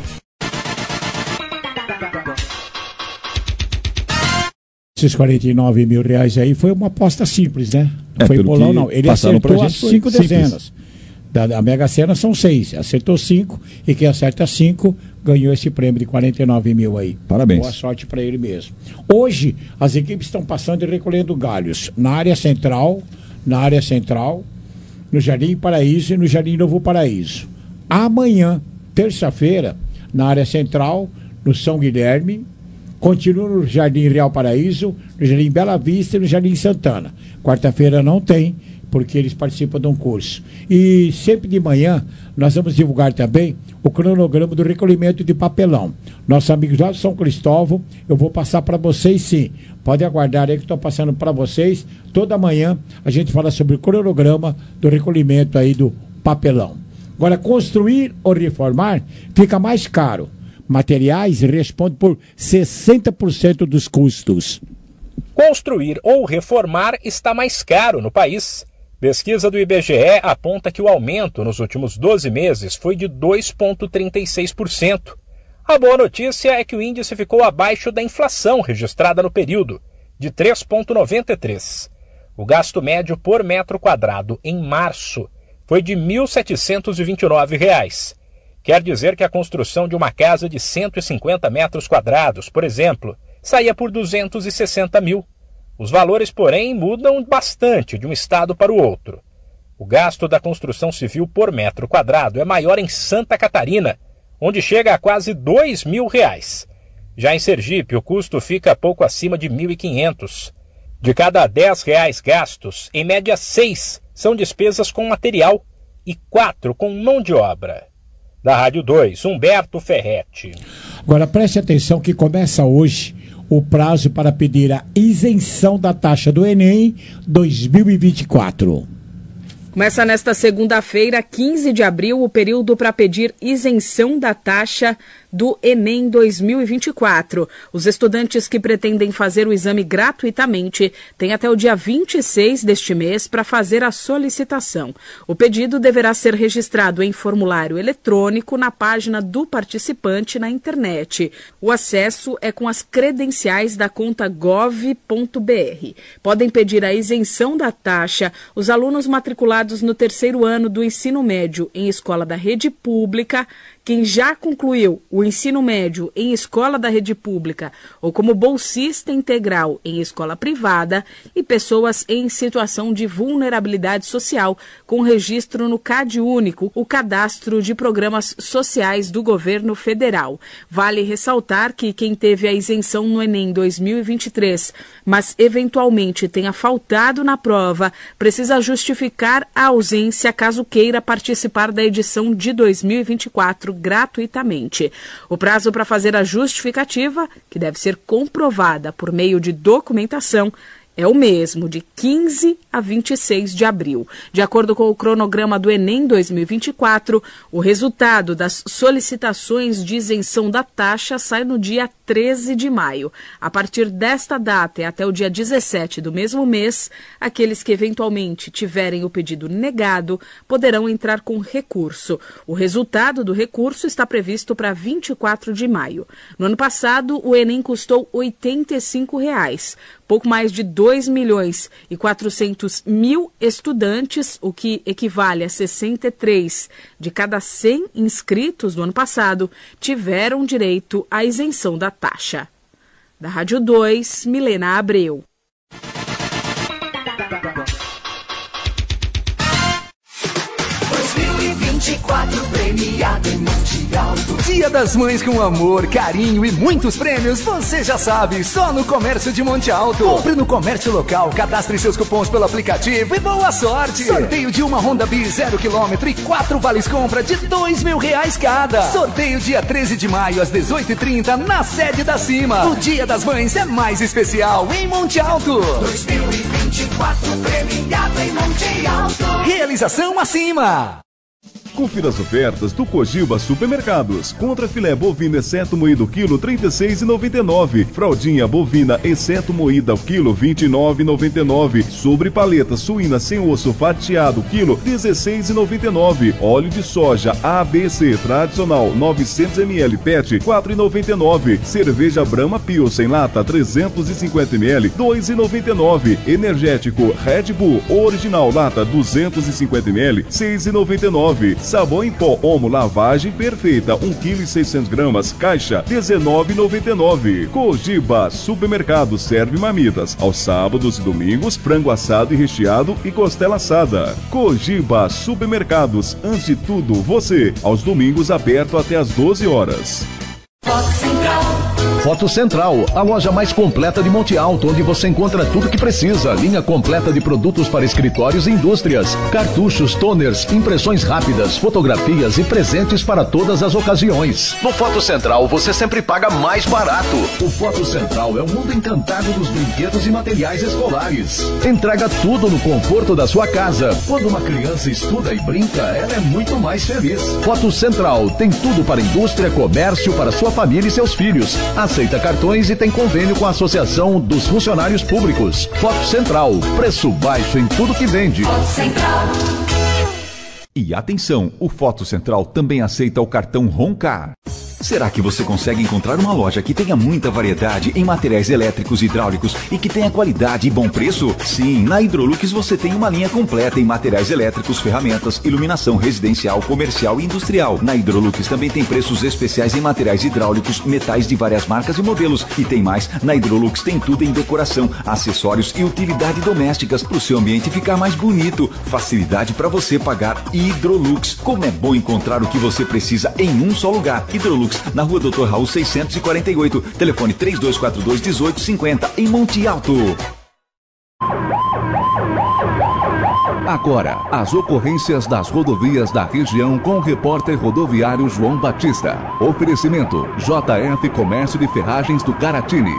Esses quarenta e nove mil reais aí foi uma aposta simples, né? Não É, foi pelo bolão, que não. Ele passaram acertou pra as gente, foi cinco simples. dezenas. Da, da Mega Sena são seis. Acertou cinco e quem acerta cinco ganhou esse prêmio de quarenta e nove mil aí. Parabéns. Boa sorte para ele mesmo. Hoje, as equipes estão passando e recolhendo galhos na área central, na área central, no Jardim Paraíso e no Jardim Novo Paraíso. Amanhã, terça-feira, na área central, no São Guilherme, continua no Jardim Real Paraíso, no Jardim Bela Vista e no Jardim Santana. Quarta-feira não tem, porque eles participam de um curso. E sempre de manhã, nós vamos divulgar também o cronograma do recolhimento de papelão. Nossos amigos lá de São Cristóvão, eu vou passar para vocês sim. Pode aguardar aí que estou passando para vocês. Toda manhã a gente fala sobre o cronograma do recolhimento aí do papelão. Agora, construir ou reformar fica mais caro. Materiais respondem por sessenta por cento dos custos. Construir ou reformar está mais caro no país. Pesquisa do I B G E aponta que o aumento nos últimos doze meses foi de dois vírgula trinta e seis por cento. A boa notícia é que o índice ficou abaixo da inflação registrada no período, de três vírgula noventa e três. O gasto médio por metro quadrado em março foi de mil setecentos e vinte e nove reais. Quer dizer que a construção de uma casa de cento e cinquenta metros quadrados, por exemplo, saía por duzentos e sessenta mil. Os valores, porém, mudam bastante de um estado para o outro. O gasto da construção civil por metro quadrado é maior em Santa Catarina, onde chega a quase dois mil reais. Já em Sergipe, o custo fica pouco acima de mil e quinhentos. De cada dez reais gastos, em média seis são despesas com material e quatro com mão de obra. Da Rádio dois, Humberto Ferretti. Agora preste atenção que começa hoje o prazo para pedir a isenção da taxa do Enem dois mil e vinte e quatro. Começa nesta segunda-feira, quinze de abril, o período para pedir isenção da taxa do Enem dois mil e vinte e quatro. Os estudantes que pretendem fazer o exame gratuitamente têm até o dia vinte e seis deste mês para fazer a solicitação. O pedido deverá ser registrado em formulário eletrônico na página do participante na internet. O acesso é com as credenciais da conta gov ponto br. Podem pedir a isenção da taxa os alunos matriculados no terceiro ano do ensino médio em escola da rede pública, quem já concluiu o ensino médio em escola da rede pública ou como bolsista integral em escola privada e pessoas em situação de vulnerabilidade social com registro no CadÚnico, o Cadastro de Programas Sociais do Governo Federal. Vale ressaltar que quem teve a isenção no Enem dois mil e vinte e três, mas eventualmente tenha faltado na prova, precisa justificar a ausência caso queira participar da edição de dois mil e vinte e quatro gratuitamente. O prazo para fazer a justificativa, que deve ser comprovada por meio de documentação, é o mesmo, de quinze a vinte e seis de abril. De acordo com o cronograma do Enem dois mil e vinte e quatro, o resultado das solicitações de isenção da taxa sai no dia treze de maio. A partir desta data e até o dia dezessete do mesmo mês, aqueles que eventualmente tiverem o pedido negado poderão entrar com recurso. O resultado do recurso está previsto para vinte e quatro de maio. No ano passado, o Enem custou oitenta e cinco reais. Pouco mais de dois milhões e quatrocentos mil estudantes, o que equivale a sessenta e três de cada cem inscritos no ano passado, tiveram direito à isenção da taxa. Da Rádio dois, Milena Abreu. dois mil e vinte e quatro premiado em Mundial do Dia das Mães com amor, carinho e muitos prêmios, você já sabe, só no Comércio de Monte Alto. Compre no comércio local, cadastre seus cupons pelo aplicativo e boa sorte. Sorteio de uma Honda Bis zero quilômetro e quatro vales compra de dois mil reais cada. Sorteio dia treze de maio às dezoito e trinta na sede da Cima. O Dia das Mães é mais especial em Monte Alto. dois mil e vinte e quatro premiado em Monte Alto. Realização Acima. Confira as ofertas do Cogiba Supermercados. Contra filé bovino exceto moído quilo trinta e seis reais e noventa e nove centavos. Fraldinha bovina exceto moída quilo vinte e nove reais e noventa e nove centavos. Sobre paleta suína sem osso fatiado quilo dezesseis reais e noventa e nove centavos. Óleo de soja A B C tradicional novecentos mililitros PET quatro reais e noventa e nove centavos. Cerveja Brahma Pilsen lata trezentos e cinquenta mililitros dois reais e noventa e nove centavos. Energético Red Bull original lata duzentos e cinquenta mililitros seis reais e noventa e nove centavos. Sabão em pó Omo lavagem perfeita um quilo e seiscentos gramas caixa dezenove reais e noventa e nove centavos. Cogiba Supermercado serve marmitas aos sábados e domingos, frango assado e recheado e costela assada. Cogiba Supermercados, antes de tudo você, aos domingos aberto até às doze horas. Foto Central. Foto Central, a loja mais completa de Monte Alto, onde você encontra tudo que precisa. Linha completa de produtos para escritórios e indústrias, cartuchos, toners, impressões rápidas, fotografias e presentes para todas as ocasiões. No Foto Central, você sempre paga mais barato. O Foto Central é o mundo encantado dos brinquedos e materiais escolares. Entrega tudo no conforto da sua casa. Quando uma criança estuda e brinca, ela é muito mais feliz. Foto Central tem tudo para indústria, comércio, para sua família e seus filhos. Aceita cartões e tem convênio com a Associação dos Funcionários Públicos. Foto Central, preço baixo em tudo que vende. Foto Central. E atenção, o Foto Central também aceita o cartão Roncar. Será que você consegue encontrar uma loja que tenha muita variedade em materiais elétricos e hidráulicos e que tenha qualidade e bom preço? Sim, na Hidrolux você tem uma linha completa em materiais elétricos, ferramentas, iluminação residencial, comercial e industrial. Na Hidrolux também tem preços especiais em materiais hidráulicos, metais de várias marcas e modelos. E tem mais, na Hidrolux tem tudo em decoração, acessórios e utilidade domésticas para o seu ambiente ficar mais bonito. Facilidade para você pagar Hidrolux. Como é bom encontrar o que você precisa em um só lugar. Hidrolux, na rua doutor Raul seiscentos e quarenta e oito, telefone três dois quatro dois, um oito cinco zero, em Monte Alto. Agora, as ocorrências das rodovias da região com o repórter rodoviário João Batista. Oferecimento J F Comércio de Ferragens do Caratini.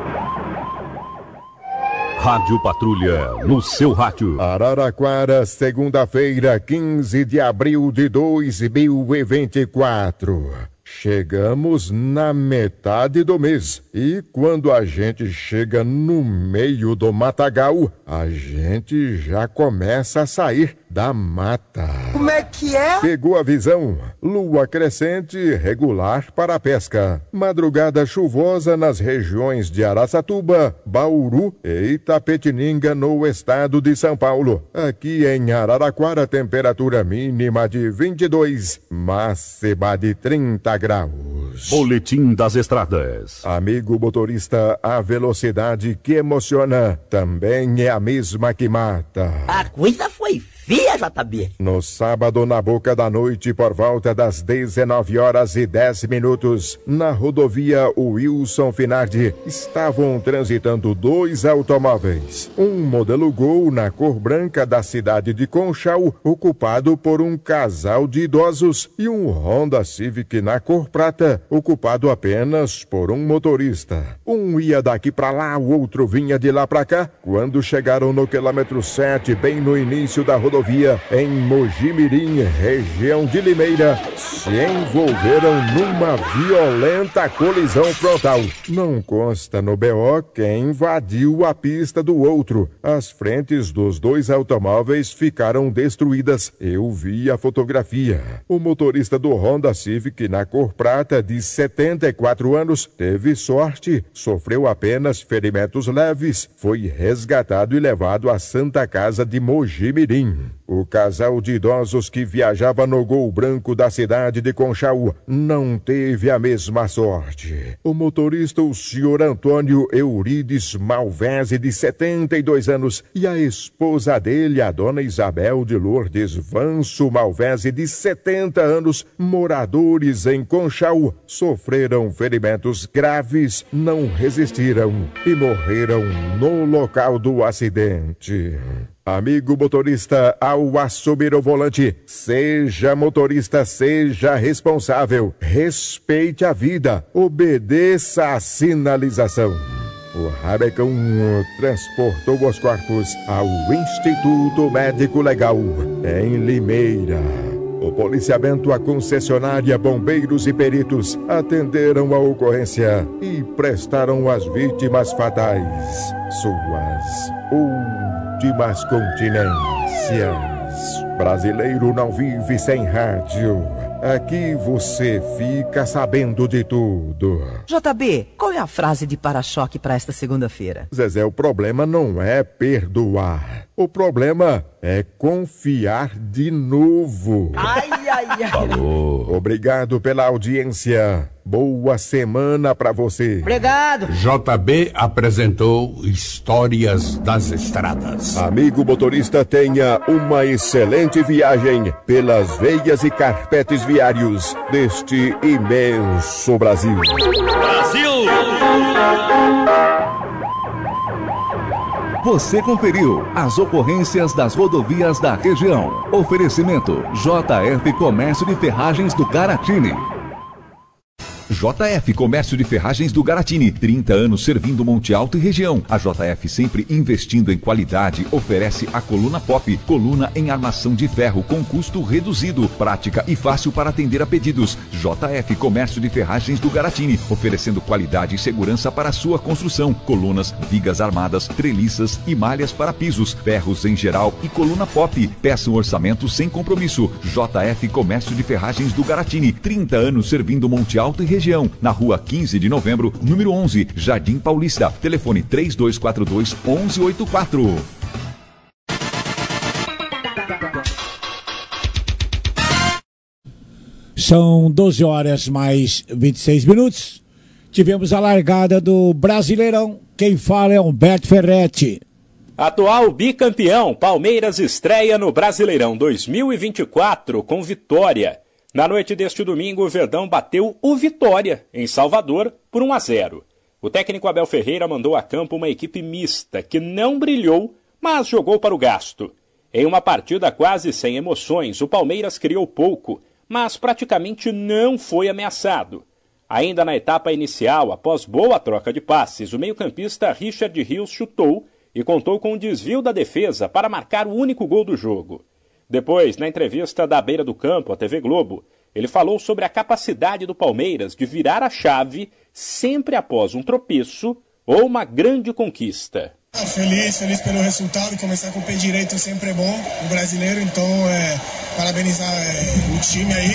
Rádio Patrulha, no seu rádio. Araraquara, segunda-feira, quinze de abril de dois mil e vinte e quatro. Chegamos na metade do mês e quando a gente chega no meio do matagal, a gente já começa a sair da mata. Como é que é? Pegou a visão? Lua crescente regular para a pesca. Madrugada chuvosa nas regiões de Araçatuba, Bauru e Itapetininga no estado de São Paulo. Aqui em Araraquara, temperatura mínima de vinte e dois, máxima de trinta graus. Boletim das Estradas. Amigo motorista, a velocidade que emociona também é a mesma que mata. A coisa foi feia, J B. No sábado, na boca da noite, por volta das dezenove horas e dez minutos, na rodovia Wilson Finardi, estavam transitando dois automóveis. Um modelo Gol na cor branca da cidade de Conchal, ocupado por um casal de idosos, e um Honda Civic na cor prata, ocupado apenas por um motorista. Um ia daqui pra lá, o outro vinha de lá pra cá. Quando chegaram no quilômetro sete, bem no início da rodovia, em Mojimirim, região de Limeira, se envolveram numa violenta colisão frontal. Não consta no B O quem invadiu a pista do outro. As frentes dos dois automóveis ficaram destruídas. Eu vi a fotografia. O motorista do Honda Civic na cor prata, de setenta e quatro anos, teve sorte, sofreu apenas ferimentos leves, foi resgatado e levado à Santa Casa de Mojimirim. O casal de idosos que viajava no Gol Branco da cidade de Conchal não teve a mesma sorte. O motorista, o senhor Antônio Eurides Malvese, de setenta e dois anos, e a esposa dele, a dona Isabel de Lourdes Vanço Malvese, de setenta anos, moradores em Conchal, sofreram ferimentos graves, não resistiram e morreram no local do acidente. Amigo motorista, ao assumir o volante, seja motorista, seja responsável, respeite a vida, obedeça à sinalização. O Rabecão transportou os corpos ao Instituto Médico Legal, em Limeira. O policiamento, a concessionária, bombeiros e peritos atenderam a ocorrência e prestaram às vítimas fatais suas últimas continências. Brasileiro não vive sem rádio. Aqui você fica sabendo de tudo. J B, qual é a frase de para-choque para esta segunda-feira? Zezé, o problema não é perdoar. O problema é confiar de novo. Ai, ai, ai. Falou. Obrigado pela audiência. Boa semana pra você. Obrigado. J B apresentou Histórias das Estradas. Amigo motorista, tenha uma excelente viagem pelas veias e carpetes viários deste imenso Brasil. Brasil! Você conferiu as ocorrências das rodovias da região. Oferecimento J F Comércio de Ferragens do Garatini. J F Comércio de Ferragens do Garatini, trinta anos servindo Monte Alto e região. A J F, sempre investindo em qualidade, oferece a coluna Pop, coluna em armação de ferro com custo reduzido, prática e fácil para atender a pedidos. J F Comércio de Ferragens do Garatini, oferecendo qualidade e segurança para a sua construção. Colunas, vigas armadas, treliças e malhas para pisos, ferros em geral e coluna Pop. Peça um orçamento sem compromisso. J F Comércio de Ferragens do Garatini, trinta anos servindo Monte Alto e região. Região, na rua quinze de novembro, número onze, Jardim Paulista. Telefone três dois quatro dois, um um oito quatro. São doze horas mais vinte e seis minutos. Tivemos a largada do Brasileirão. Quem fala é Humberto Ferretti. Atual bicampeão, Palmeiras estreia no Brasileirão dois mil e vinte e quatro com vitória. Na noite deste domingo, o Verdão bateu o Vitória, em Salvador, por um a zero. O técnico Abel Ferreira mandou a campo uma equipe mista, que não brilhou, mas jogou para o gasto. Em uma partida quase sem emoções, o Palmeiras criou pouco, mas praticamente não foi ameaçado. Ainda na etapa inicial, após boa troca de passes, o meio-campista Richard Rios chutou e contou com um desvio da defesa para marcar o único gol do jogo. Depois, na entrevista da beira do campo à T V Globo, ele falou sobre a capacidade do Palmeiras de virar a chave sempre após um tropeço ou uma grande conquista. Feliz, feliz pelo resultado, e começar com o pé direito sempre é bom no brasileiro, então é, parabenizar é, o time aí.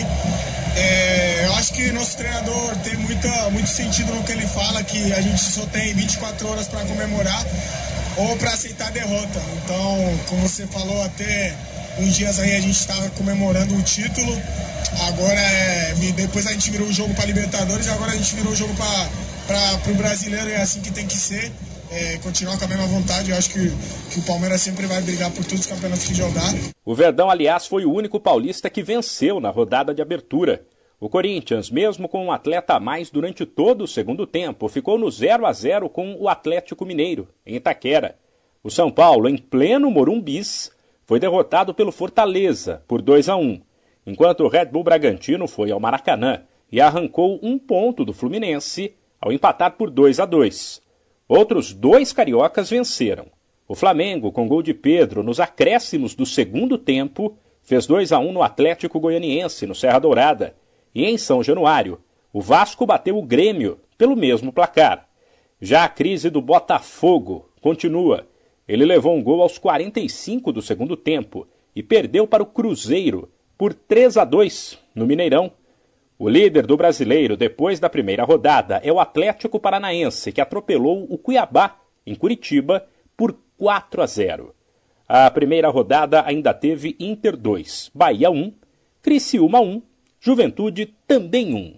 É, eu acho que nosso treinador tem muita, muito sentido no que ele fala, que a gente só tem vinte e quatro horas para comemorar ou para aceitar a derrota. Então, como você falou, até uns dias aí a gente estava comemorando o título, agora é, depois a gente virou o jogo para Libertadores, agora a gente virou o jogo para o brasileiro, é assim que tem que ser, é, continuar com a mesma vontade. Eu acho que, que o Palmeiras sempre vai brigar por todos os campeonatos que jogar. O Verdão, aliás, foi o único paulista que venceu na rodada de abertura. O Corinthians, mesmo com um atleta a mais durante todo o segundo tempo, ficou no zero a zero com o Atlético Mineiro, em Itaquera. O São Paulo, em pleno Morumbis, foi derrotado pelo Fortaleza por dois a um, enquanto o Red Bull Bragantino foi ao Maracanã e arrancou um ponto do Fluminense ao empatar por dois a dois. Outros dois cariocas venceram. O Flamengo, com gol de Pedro nos acréscimos do segundo tempo, fez dois a um no Atlético Goianiense, no Serra Dourada. E em São Januário, o Vasco bateu o Grêmio pelo mesmo placar. Já a crise do Botafogo continua. Ele levou um gol aos quarenta e cinco do segundo tempo e perdeu para o Cruzeiro por três a dois no Mineirão. O líder do Brasileiro depois da primeira rodada é o Atlético Paranaense, que atropelou o Cuiabá, em Curitiba, por quatro a zero. A primeira rodada ainda teve Inter dois, Bahia um, Criciúma um, Juventude também um.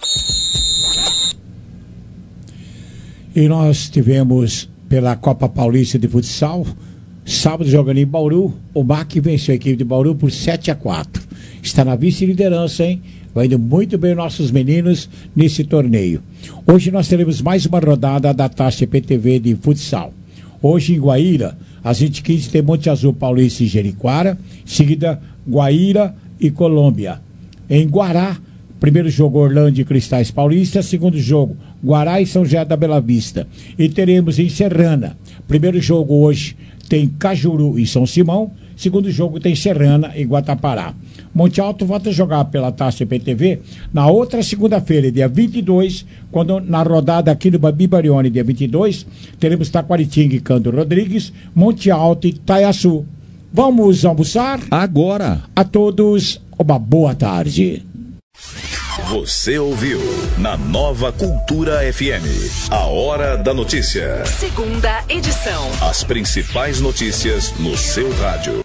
E nós tivemos pela Copa Paulista de Futsal, sábado jogando em Bauru, o M A C venceu a equipe de Bauru por sete a quatro. Está na vice-liderança, hein? Vai indo muito bem nossos meninos nesse torneio. Hoje nós teremos mais uma rodada da Taça P T V de futsal. Hoje em Guaíra, às vinte e quinze tem Monte Azul Paulista e Jericoara, em seguida Guaíra e Colômbia. Em Guará, primeiro jogo Orlando e Cristais Paulista, segundo jogo Guará e São José da Bela Vista. E teremos em Serrana, primeiro jogo hoje tem Cajuru e São Simão, segundo jogo tem Serrana e Guatapará. Monte Alto volta a jogar pela Taça P T V na outra segunda-feira, dia vinte e dois, quando na rodada aqui no Babi Barione, dia vinte e dois, teremos Taquaritinga e Canto Rodrigues, Monte Alto e Taiaçu. Vamos almoçar? Agora! A todos, uma boa tarde. Você ouviu na Nova Cultura F M, a Hora da Notícia. Segunda edição. As principais notícias no seu rádio.